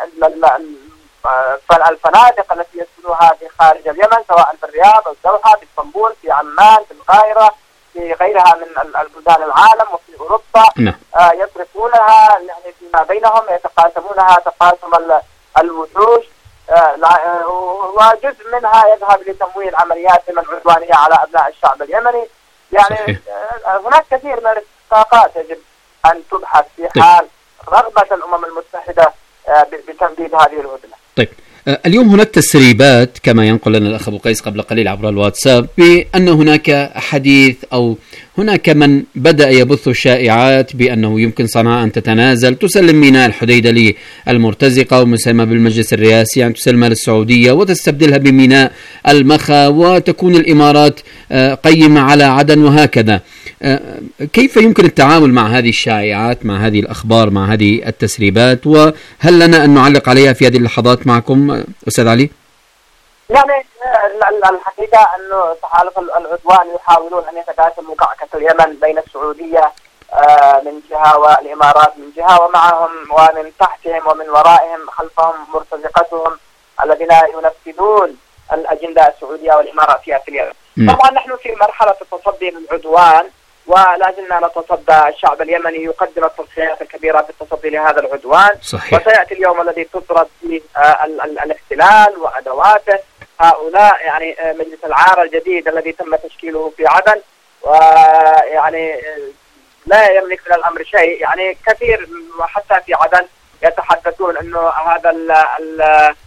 الفنادق التي يسكنوها في خارج اليمن سواء في الرياض أو الدوحة، في اسطنبول، في عمان، في القاهرة، في غيرها من البلدان العالم وفي أوروبا. آه يصرفونها يعني فيما بينهم، يتقاسمونها تقاسم الوحوش، آه وجزء منها يذهب لتمويل عملياتهم العدوانية على أبناء الشعب اليمني. يعني آه هناك كثير من الاستحقاقات يجب أن تبحث في حال رغبة الأمم المتحدة بتمديد هذه الهدنة. طيب اليوم هناك تسريبات كما ينقل لنا الأخ أبو قيس قبل قليل عبر الواتساب بأن هناك حديث أو هناك من بدأ يبث شائعات بأنه يمكن صنعاء أن تتنازل، تسلم ميناء الحديدة للمرتزقة ومسلمة بالمجلس الرئاسي، يعني تسلمها للسعودية وتستبدلها بميناء المخا، وتكون الإمارات قيمة على عدن وهكذا. كيف يمكن التعامل مع هذه الشائعات، مع هذه الأخبار، مع هذه التسريبات، وهل لنا أن نعلق عليها في هذه اللحظات معكم أستاذ علي؟ يعني الحقيقة أنه تحالف العدوان يحاولون أن يتقاسموا كعكة اليمن بين السعودية من جهة والإمارات من جهة، ومعهم ومن تحتهم ومن ورائهم خلفهم مرتزقتهم الذين ينفذون الأجندة السعودية والإماراتية في اليمن. طبعا نحن في مرحلة التصدي للعدوان ولا زلنا نتصدى. الشعب اليمني يقدم التضحيات الكبيرة في التصدي لهذا العدوان صحيح. وسيأتي اليوم الذي تطرد فيه الاحتلال وأدواته. هؤلاء يعني مجلس العارة الجديد الذي تم تشكيله في عدن، ويعني لا يملك من الأمر شيء. يعني كثير وحتى في عدن يتحدثون أنه هذا ال ال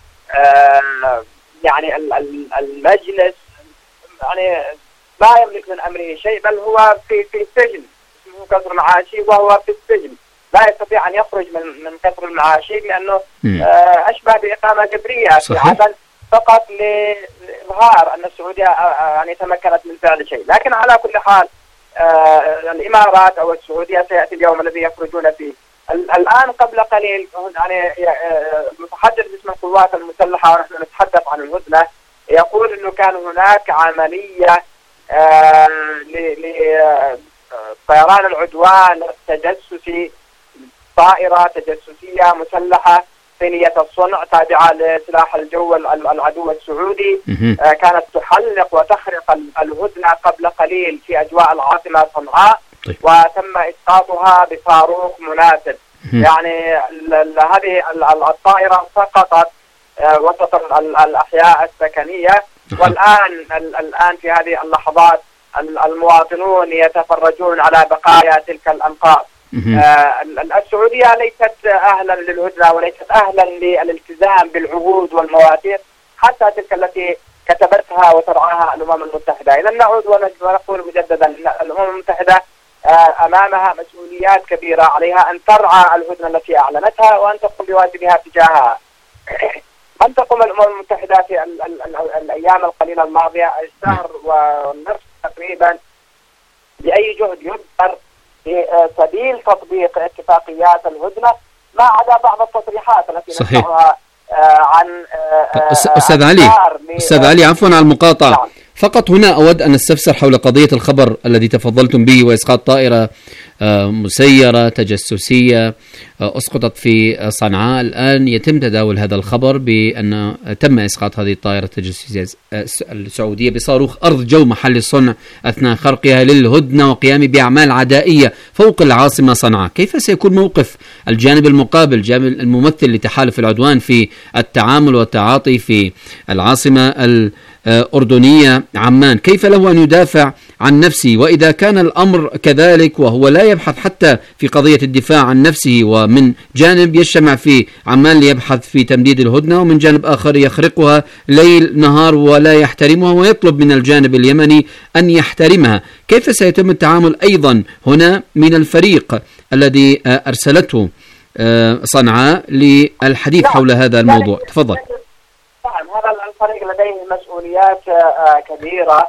يعني المجلس يعني لا يملك من أمره شيء، بل هو في في السجن، اسمه قصر المعاشي وهو في السجن، لا يستطيع أن يخرج من من قصر المعاشي لأنه آه أشبه بإقامة جبرية في عدن فقط لإظهار أن السعودية آه يعني تمكنت من فعل شيء. لكن على كل حال آه الإمارات أو السعودية سيأتي اليوم الذي يخرجون فيه. الآن قبل قليل يعني المتحدث باسم القوات المسلحة ونحن نتحدث عن الهدنة يقول أنه كان هناك عملية آه لطيران العدوان التجسسي، طائرة تجسسية مسلحة صينية الصنع تابعة لسلاح الجو العدو السعودي، آه كانت تحلق وتخرق الهدنة قبل قليل في أجواء العاصمة صنعاء، وتم إسقاطها بصاروخ مناسب. يعني هذه الطائرة سقطت وسط الأحياء السكنية، والآن الآن في هذه اللحظات المواطنون يتفرجون على بقايا تلك الأنقاض. السعودية ليست أهلا للهدنة وليست أهلا للالتزام بالعهود والمواثيق حتى تلك التي كتبتها وترعاها الأمم المتحدة. إذا نعود ونقول مجددا أن الأمم المتحدة أمامها مسؤوليات كبيرة، عليها أن ترعى الهدنة التي أعلنتها وأن تقوم بواجبها تجاهها. لم تقم الأمم المتحدة في ال ال ال الأيام القليلة الماضية، الشهر والنصف تقريبا، بأي جهد يذكر في سبيل تطبيق اتفاقيات الهدنة، ما عدا بعض التصريحات التي نسمعها عن أستاذ علي أستاذ علي عفوا على المقاطعة. نعم. فقط هنا أود أن استفسر حول قضية الخبر الذي تفضلتم به وإسقاط طائرة مسيرة تجسسية أسقطت في صنعاء. الآن يتم تداول هذا الخبر بأن تم إسقاط هذه الطائرة التجسسية السعودية بصاروخ أرض جو محل الصنع أثناء خرقها للهدنة وقيام بأعمال عدائية فوق العاصمة صنعاء. كيف سيكون موقف الجانب المقابل، الجانب الممثل لتحالف العدوان في التعامل والتعاطي في العاصمة الأردنية عمان؟ كيف له أن يدافع عن نفسه؟ وإذا كان الأمر كذلك وهو لا يبحث حتى في قضية الدفاع عن نفسه، ومن جانب يجتمع في عمان ليبحث في تمديد الهدنة، ومن جانب آخر يخرقها ليل نهار ولا يحترمها ويطلب من الجانب اليمني أن يحترمها، كيف سيتم التعامل أيضا هنا من الفريق الذي أرسلته صنعاء للحديث حول هذا الموضوع؟ تفضل. نعم، هذا الفريق لديه مسؤوليات كبيرة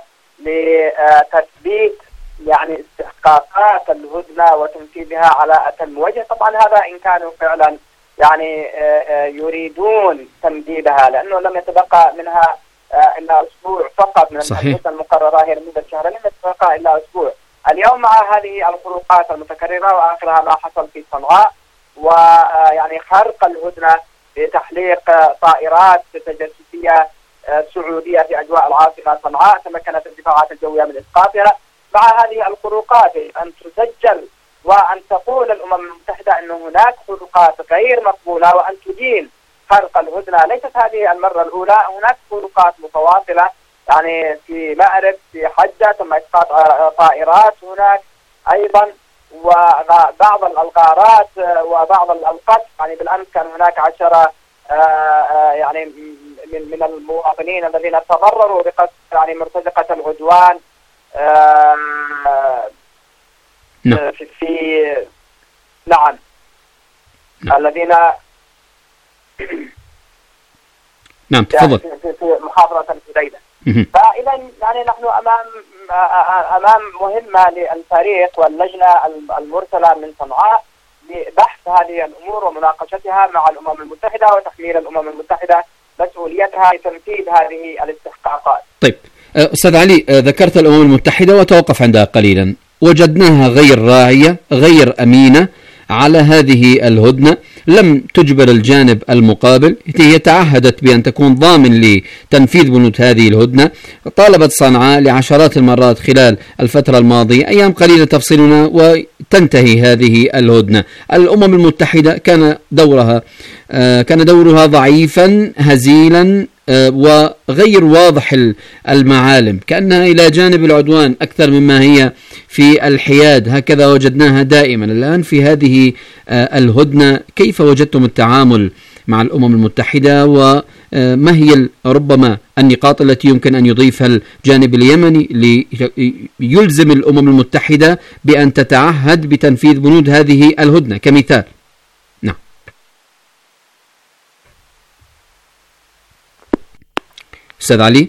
لتثبيت يعني استحقاقات الهدنة وتنفيذها على أتم وجه. طبعا هذا إن كانوا فعلا يعني يريدون تمديدها، لأنه لم يتبقى منها إلا أسبوع فقط من المدة المقررة هي لمدة شهرين، لم يتبقى إلا أسبوع. اليوم مع هذه الخروقات المتكررة وآخرها ما حصل في صنعاء ويعني خرق الهدنة بتحليق طائرات تجسسية سعودية في أجواء العاصمة صنعاء، تمكنت الدفاعات الجوية من إسقاطها. مع هذه الخروقات أن تسجل وأن تقول الأمم المتحدة أن هناك خروقات غير مقبولة وأن تدين خرق الهدنة. ليست هذه المرة الأولى، هناك خروقات متواصلة يعني في مأرب، في حجة تم إسقاط طائرات هناك أيضا، وبعض الغارات وبعض القتل. يعني بالأمس كان هناك عشرة يعني من من المواطنين الذين تضرروا بقتل يعني مرتزقة العدوان في, في نعم الذين نعم تفضل في, في محافظة الجديدة. فإذا يعني نحن أمام أمام مهمة للفريق واللجنة المرسلة من صنعاء لبحث هذه الأمور ومناقشتها مع الأمم المتحدة وتحميل الأمم المتحدة مسؤوليتها لتنفيذ هذه الاستحقاقات. طيب أستاذ علي، ذكرت الأمم المتحدة وتوقف عندها قليلا، وجدناها غير راعية غير أمينة على هذه الهدنة، لم تجبر الجانب المقابل، هي تعهدت بأن تكون ضامن لتنفيذ بنود هذه الهدنة، طالبت صنعاء لعشرات المرات خلال الفترة الماضية، أيام قليلة تفصلنا وتنتهي هذه الهدنة. الأمم المتحدة كان دورها كان دورها ضعيفا هزيلا وغير واضح المعالم، كأنها إلى جانب العدوان أكثر مما هي في الحياد، هكذا وجدناها دائما. الآن في هذه الهدنة كيف وجدتم التعامل مع الأمم المتحدة، وما هي ربما النقاط التي يمكن أن يضيفها الجانب اليمني ليلزم الأمم المتحدة بأن تتعهد بتنفيذ بنود هذه الهدنة كمثال؟ نعم أستاذ علي.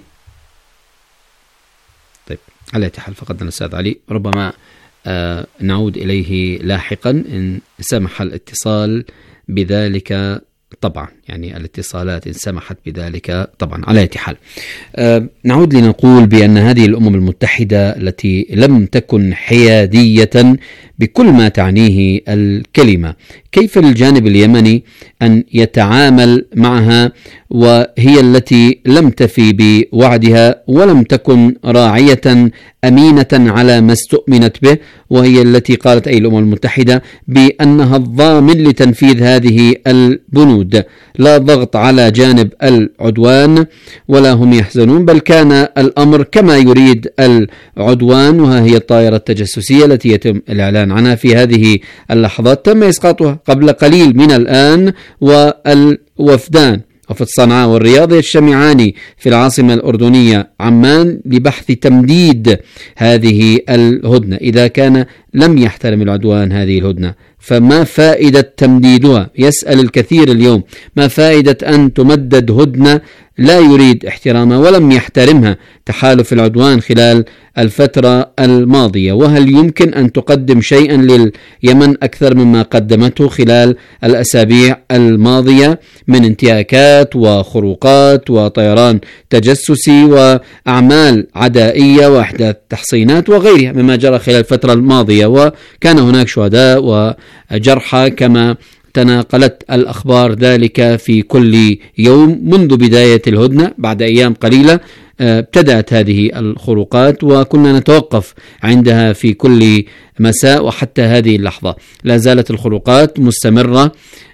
طيب على أي حال فقدنا الأستاذ علي، ربما آه نعود إليه لاحقا إن سمح الاتصال بذلك، طبعا يعني الاتصالات إن سمحت بذلك طبعا. على أي حال آه نعود لنقول بأن هذه الأمم المتحدة التي لم تكن حيادية بكل ما تعنيه الكلمة، كيف للجانب اليمني أن يتعامل معها، وهي التي لم تفي بوعدها ولم تكن راعية أمينة على ما استؤمنت به، وهي التي قالت أي الأمم المتحدة بأنها الضامن لتنفيذ هذه البنود. لا ضغط على جانب العدوان ولا هم يحزنون، بل كان الأمر كما يريد العدوان، وها هي الطائرة التجسسية التي يتم الإعلان عنها في هذه اللحظات. تم إسقاطها قبل قليل من الآن، والوفدان وفد صنعاء والرياض يجتمعان في العاصمة الأردنية عمان لبحث تمديد هذه الهدنة. إذا كان لم يحترم العدوان هذه الهدنة فما فائدة تمديدها؟ يسأل الكثير اليوم ما فائدة أن تمدد هدنة لا يريد احترامها ولم يحترمها تحالف العدوان خلال الفترة الماضية، وهل يمكن أن تقدم شيئا لليمن أكثر مما قدمته خلال الأسابيع الماضية من انتهاكات وخروقات وطيران تجسسي وأعمال عدائية وإحداث تحصينات وغيرها مما جرى خلال الفترة الماضية، وكان هناك شهداء وجرحى كما تناقلت الأخبار ذلك في كل يوم منذ بداية الهدنة. بعد أيام قليلة ابتدأت هذه الخروقات وكنا نتوقف عندها في كل مساء، وحتى هذه اللحظة لا زالت الخروقات مستمرة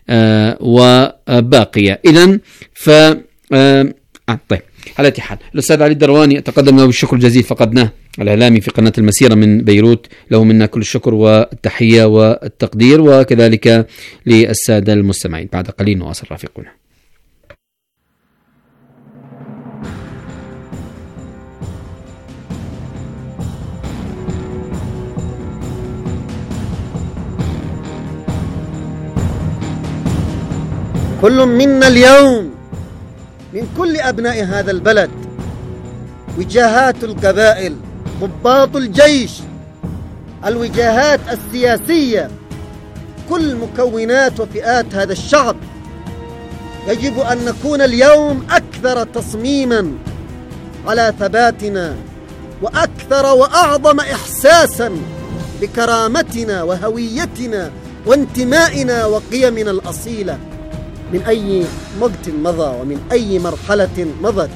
وباقية. إذن ف طيب على حال الأستاذ علي الدرواني أتقدم له بالشكر الجزيل، فقدناه الإعلامي في قناة المسيرة من بيروت، له منا كل الشكر والتحية والتقدير، وكذلك للسادة المستمعين. بعد قليل نواصل رافقنا. كل منا اليوم من كل أبناء هذا البلد، وجهات القبائل، ضباط الجيش، الوجهات السياسية، كل مكونات وفئات هذا الشعب، يجب أن نكون اليوم أكثر تصميما على ثباتنا، وأكثر وأعظم إحساسا بكرامتنا وهويتنا وانتمائنا وقيمنا الأصيلة من أي وقت مضى ومن أي مرحلة مضت.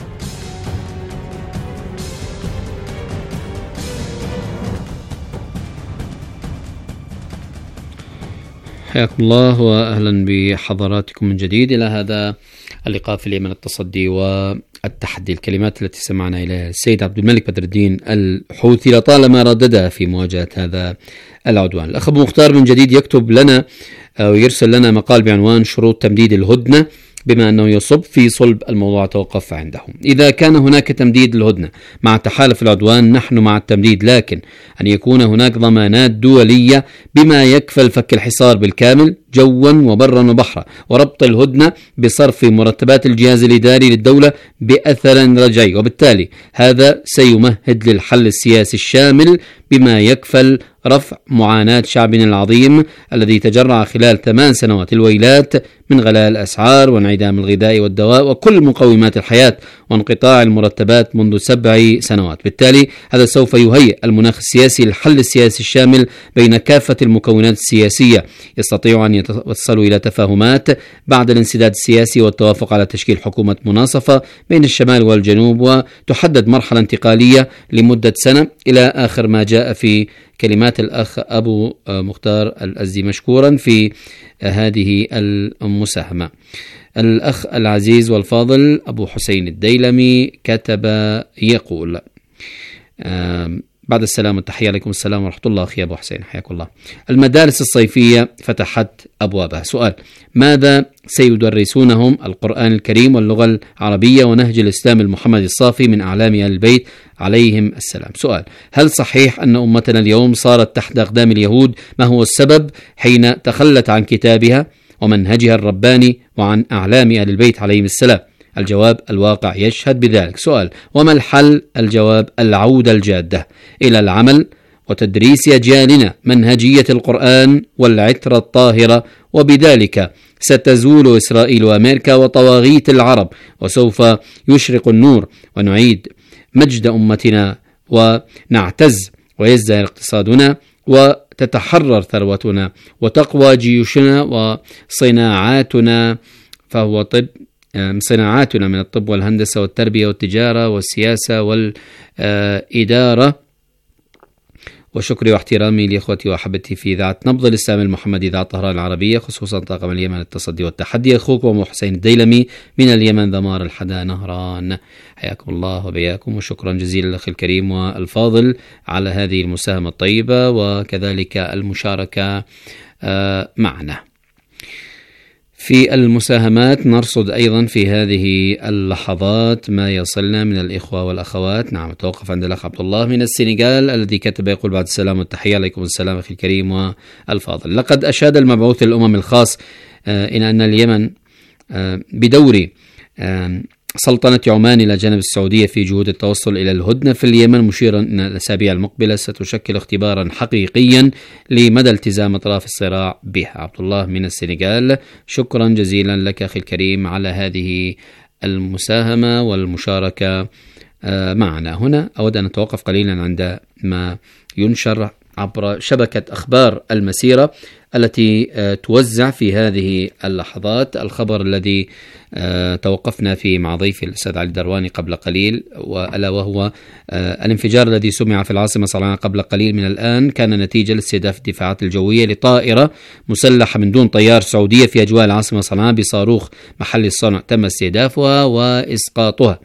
حياكم الله وأهلا بحضراتكم من جديد إلى هذا اللقاء في اليمن التصدي والتحدي. الكلمات التي سمعنا إليها السيد عبد الملك بدر الدين الحوثي لطالما رددها في مواجهة هذا العدوان. الأخ أبو مختار من جديد يكتب لنا أو يرسل لنا مقال بعنوان شروط تمديد الهدنة، بما أنه يصب في صلب الموضوع توقف عندهم. إذا كان هناك تمديد للهدنة مع تحالف العدوان نحن مع التمديد، لكن أن يكون هناك ضمانات دولية بما يكفل فك الحصار بالكامل جوا وبرا وبحرا، وربط الهدنة بصرف مرتبات الجهاز الإداري للدولة بأثر رجعي، وبالتالي هذا سيمهد للحل السياسي الشامل بما يكفل رفع معاناة شعبنا العظيم الذي تجرع خلال ثمان سنوات الويلات من غلاء الأسعار وانعدام الغذاء والدواء وكل مقومات الحياة وانقطاع المرتبات منذ سبع سنوات. بالتالي هذا سوف يهيئ المناخ السياسي للحل السياسي الشامل بين كافة المكونات السياسية، يستطيع أن يتوصلوا إلى تفاهمات بعد الانسداد السياسي والتوافق على تشكيل حكومة مناصفة بين الشمال والجنوب، وتحدد مرحلة انتقالية لمدة سنة إلى آخر ما جاء في كلمات الأخ أبو مختار الأزدي مشكورا في هذه المساهمة. الأخ العزيز والفاضل أبو حسين الديلمي كتب يقول بعد السلام والتحية عليكم السلام ورحمة الله. أخي أبو حسين حياك الله. المدارس الصيفية فتحت أبوابها. سؤال: ماذا سيدرسونهم؟ القرآن الكريم واللغة العربية ونهج الإسلام المحمدي الصافي من أعلام آل البيت عليهم السلام. سؤال: هل صحيح أن أمتنا اليوم صارت تحت أقدام اليهود؟ ما هو السبب حين تخلت عن كتابها ومنهجها الرباني وعن أعلام آل البيت عليهم السلام؟ الجواب: الواقع يشهد بذلك. سؤال: وما الحل؟ الجواب: العودة الجادة إلى العمل وتدريس أجيالنا منهجية القرآن والعترة الطاهرة، وبذلك ستزول إسرائيل وأمريكا وطواغيت العرب، وسوف يشرق النور ونعيد مجد أمتنا ونعتز ويزدهر اقتصادنا، وتتحرر ثروتنا وتقوى جيوشنا وصناعاتنا، فهو طب صناعاتنا من الطب والهندسة والتربية والتجارة والسياسة والإدارة. وشكري واحترامي لإخوتي وأحبتي في إذاعة نبض الإسلام المحمدي إذاعة طهران العربية، خصوصا طاقم اليمن التصدي والتحدي، أخوكم أبو حسين الديلمي من اليمن ذمار الحدا نهران. حياكم الله وبياكم، وشكرا جزيلا للأخ الكريم والفاضل على هذه المساهمة الطيبة وكذلك المشاركة معنا. في المساهمات نرصد أيضا في هذه اللحظات ما يصلنا من الإخوة والأخوات. نعم، توقف عند الأخ عبد الله من السنغال الذي كتب يقول: بعد السلام والتحية. عليكم السلام أخي الكريم والفاضل. لقد أشاد المبعوث الأمم الخاص إلى أن اليمن بدور سلطنة عمان إلى جانب السعودية في جهود التوصل إلى الهدنة في اليمن، مشيرا أن الأسابيع المقبلة ستشكل اختبارا حقيقيا لمدى التزام أطراف الصراع بها. عبد الله من السنغال، شكرا جزيلا لك أخي الكريم على هذه المساهمة والمشاركة معنا. هنا أود أن أتوقف قليلا عند ما ينشر عبر شبكة أخبار المسيرة التي توزع في هذه اللحظات. الخبر الذي توقفنا فيه مع ضيفي الأستاذ علي الدرواني قبل قليل، وألا وهو الانفجار الذي سمع في العاصمة صنعاء قبل قليل من الآن، كان نتيجة لاستهداف الدفاعات الجوية لطائرة مسلحة من دون طيار سعودية في أجواء العاصمة صنعاء بصاروخ محلي الصنع تم استهدافها وإسقاطها.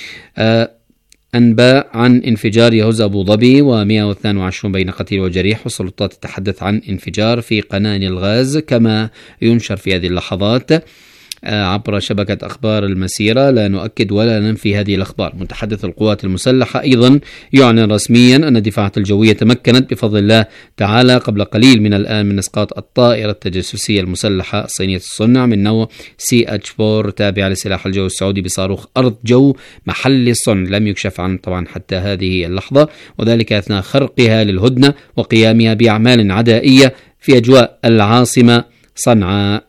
أنباء عن انفجار يهوز أبو ظبي ومئة واثنين وعشرين بين قتيل وجريح، والسلطات تتحدث عن انفجار في قناة الغاز كما ينشر في هذه اللحظات عبر شبكة أخبار المسيرة. لا نؤكد ولا ننفي هذه الأخبار. متحدث القوات المسلحة أيضا يعلن رسميا أن الدفاعات الجوية تمكنت بفضل الله تعالى قبل قليل من الآن من إسقاط الطائرة التجسسية المسلحة الصينية الصنع من نوع سي اتش أربعة تابعة لسلاح الجو السعودي بصاروخ أرض جو محلي الصنع، لم يكشف عنه طبعا حتى هذه اللحظة، وذلك أثناء خرقها للهدنة وقيامها بأعمال عدائية في أجواء العاصمة صنعاء.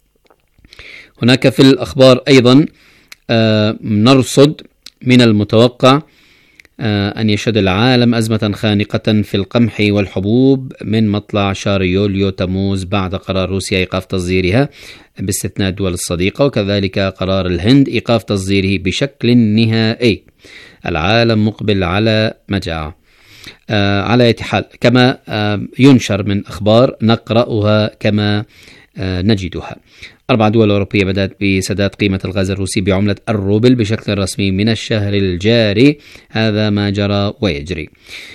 هناك في الأخبار أيضا آه نرصد من المتوقع آه أن يشهد العالم أزمة خانقة في القمح والحبوب من مطلع شهر يوليو تموز بعد قرار روسيا إيقاف تصديرها باستثناء الدول الصديقة، وكذلك قرار الهند إيقاف تصديره بشكل نهائي. العالم مقبل على مجاعة آه على أي حال، كما آه ينشر من أخبار نقرأها كما آه نجدها. أربع دول أوروبية بدأت بسداد قيمة الغاز الروسي بعملة الروبل بشكل رسمي من الشهر الجاري. هذا ما جرى ويجري.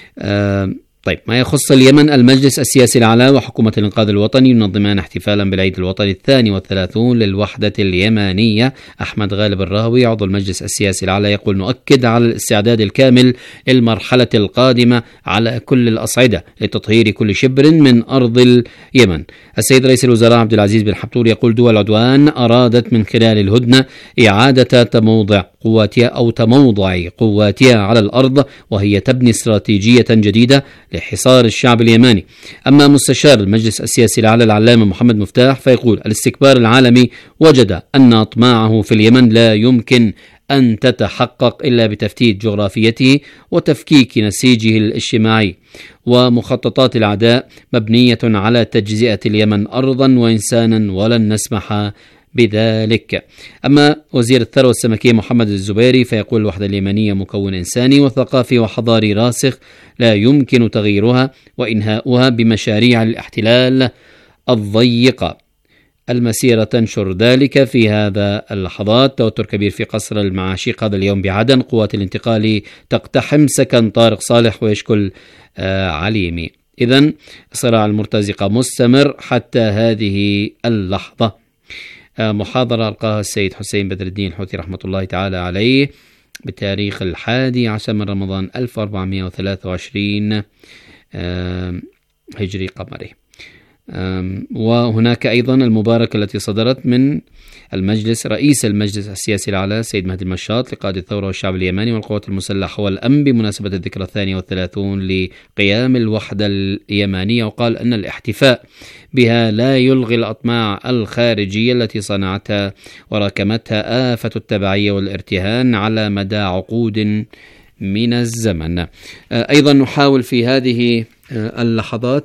آه طيب، ما يخص اليمن، المجلس السياسي الأعلى وحكومة الإنقاذ الوطني ينظمان احتفالا بالعيد الوطني الثاني والثلاثون للوحدة اليمنية. أحمد غالب الراهوي عضو المجلس السياسي الأعلى يقول: نؤكد على الاستعداد الكامل للمرحلة القادمة على كل الأصعدة لتطهير كل شبر من أرض اليمن. السيد رئيس الوزراء عبد العزيز بن حبتور يقول: دول العدوان أرادت من خلال الهدنة إعادة تموضع قواتها أو تموضع قواتها على الأرض، وهي تبني استراتيجية جديدة لحصار الشعب اليماني. أما مستشار المجلس السياسي الأعلى العلامة محمد مفتاح فيقول: الاستكبار العالمي وجد أن أطماعه في اليمن لا يمكن أن تتحقق إلا بتفتيت جغرافيته وتفكيك نسيجه الاجتماعي، ومخططات الأعداء مبنية على تجزئة اليمن أرضا وإنسانا ولن نسمح بذلك. أما وزير الثروة السمكية محمد الزبيري فيقول: الوحدة اليمنية مكون إنساني وثقافي وحضاري راسخ لا يمكن تغييرها وإنهاؤها بمشاريع الاحتلال الضيقة. المسيرة تنشر ذلك في هذا اللحظات. توتر كبير في قصر المعاشيق هذا اليوم بعدن، قوات الانتقال تقتحم سكن طارق صالح ويشكل آه عليمي. إذن الصراع المرتزقة مستمر حتى هذه اللحظة. آه محاضرة ألقاها السيد حسين بدر الدين الحوثي رحمة الله تعالى عليه بتاريخ الحادي عشر من رمضان ألف وأربعمائة وثلاثة وعشرين آه هجري قمري. وهناك أيضا المباركة التي صدرت من المجلس رئيس المجلس السياسي الأعلى سيد مهدي المشاط لقائد الثورة والشعب اليمني والقوات المسلحة والأمن بمناسبة الذكرى الثانية والثلاثون لقيام الوحدة اليمنية، وقال أن الاحتفاء بها لا يلغي الأطماع الخارجية التي صنعتها وراكمتها آفة التبعية والارتهان على مدى عقود من الزمن. أيضا نحاول في هذه اللحظات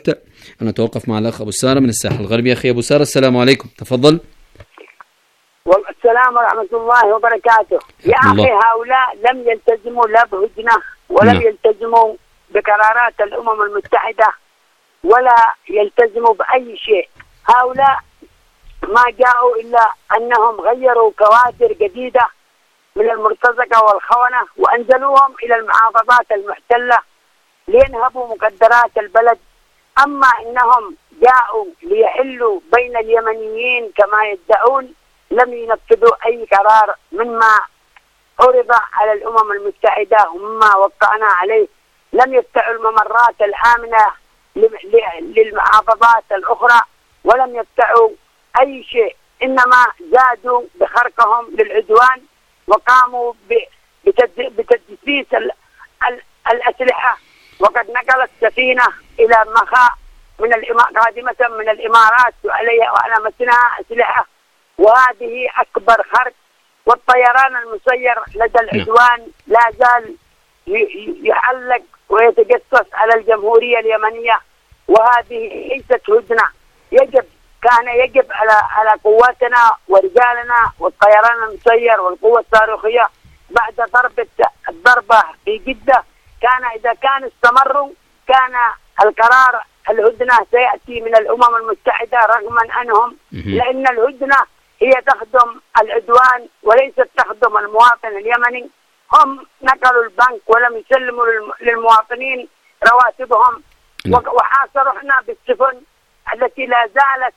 أنا أتوقف مع الأخ أبو سارة من الساحل الغربي. أخي أبو سارة السلام عليكم، تفضل. والسلام ورحمة الله وبركاته. يا أخي هؤلاء لم يلتزموا لا بهدنة ولا م. يلتزموا بقرارات الأمم المتحدة ولا يلتزموا بأي شيء. هؤلاء ما جاءوا إلا أنهم غيروا كوادر جديدة من المرتزقة والخونة وأنزلوهم إلى المحافظات المحتلة لينهبوا مقدرات البلد. أما إنهم جاءوا ليحلوا بين اليمنيين كما يدعون لم ينفذوا أي قرار مما عرض على الأمم المتحدة ومما وقعنا عليه. لم يفتحوا الممرات الآمنة للمحافظات الأخرى ولم يفتحوا أي شيء، إنما زادوا بخرقهم للعدوان وقاموا بتدسيس الأسلحة. وقد نقلت سفينة إلى مخاء من قادمة من الإمارات وعليها وعلى متنها أسلحة، وهذه أكبر خرق. والطيران المسير لدى العدوان لا زال يحلق ويتجسس على الجمهورية اليمنية، وهذه ليست هدنة. يجب كان يجب على على قواتنا ورجالنا والطيران المسير والقوة الصاروخية بعد ضربة الضربة في جدة، كان إذا كان استمروا كان القرار الهدنة سيأتي من الأمم المتحدة رغم أنهم، لأن الهدنة هي تخدم العدوان وليست تخدم المواطن اليمني. هم نقلوا البنك ولم يسلموا للمواطنين رواتبهم، وحاصرنا بالسفن التي لا زالت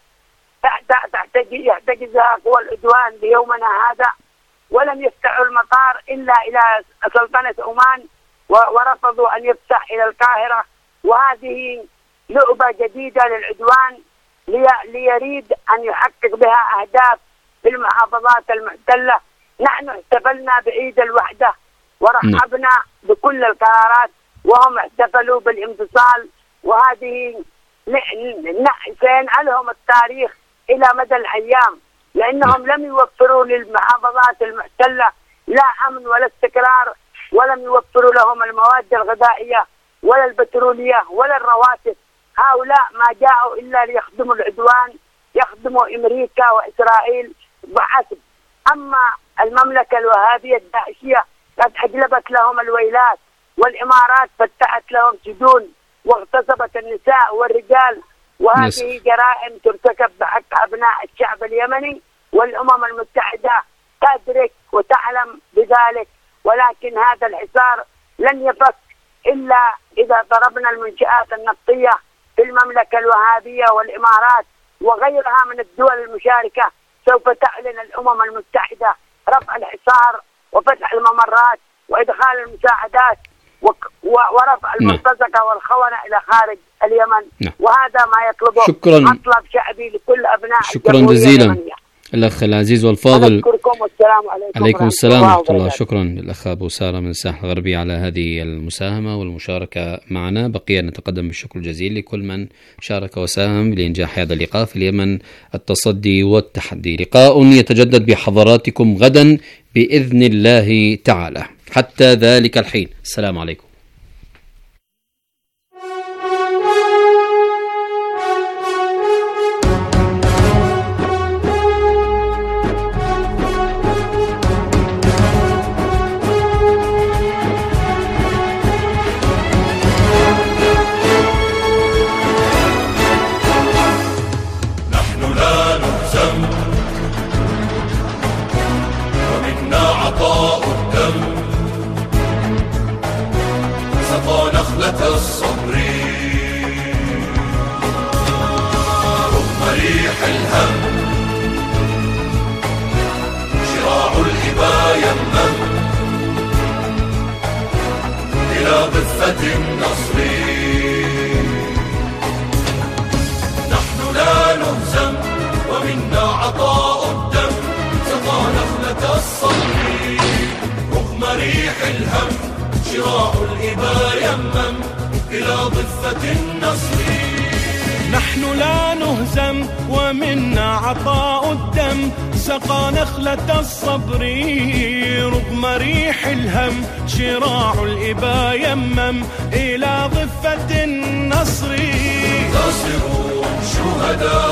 يحتجزها قوى العدوان ليومنا هذا، ولم يفتحوا المطار إلا إلى سلطنة عمان ورفضوا أن يفتح إلى القاهرة. وهذه لعبة جديدة للعدوان ليريد أن يحقق بها أهداف في المحافظات المحتلة. نحن احتفلنا بعيد الوحدة ورحبنا بكل القرارات وهم احتفلوا بالانفصال، وهذه سينعلهم التاريخ إلى مدى الأيام، لأنهم لم يوفروا للمحافظات المحتلة لا أمن ولا استقرار، ولم يوفروا لهم المواد الغذائية ولا البترولية ولا الرواتب. هؤلاء ما جاءوا إلا ليخدموا العدوان، يخدموا أمريكا وإسرائيل وحسب. أما المملكة الوهابية الداعشية قد أجلبت لهم الويلات، والإمارات فتحت لهم سجون واغتصبت النساء والرجال، وهذه جرائم ترتكب بحق أبناء الشعب اليمني، والأمم المتحدة تدرك وتعلم بذلك. ولكن هذا الحصار لن يفك إلا إذا ضربنا المنشآت النفطية في المملكة الوهابية والإمارات وغيرها من الدول المشاركة. سوف تعلن الأمم المتحدة رفع الحصار وفتح الممرات وإدخال المساعدات ورفع المرتزقة والخونة إلى خارج اليمن. نعم. وهذا ما يطلبه شكرا. مطلب شعبي لكل أبناء شكرا جزيلا اليمنية. الأخ العزيز والفاضل. أشكركم والسلام عليكم. عليكم السلام ورحمة الله. شكرا للأخ أبو سارة من الساحل الغربي على هذه المساهمة والمشاركة معنا. بقي أن نتقدم بالشكر الجزيل لكل من شارك وساهم لإنجاح هذا اللقاء في اليمن، التصدي والتحدي. لقاء يتجدد بحضراتكم غدا بإذن الله تعالى. حتى ذلك الحين السلام عليكم. نحن لا نهزم ومنا عطاء الدم، سقى نخلة الصبر رغم ريح الهم، شراع الإبا يمم إلى ضفة النصر. الشهداء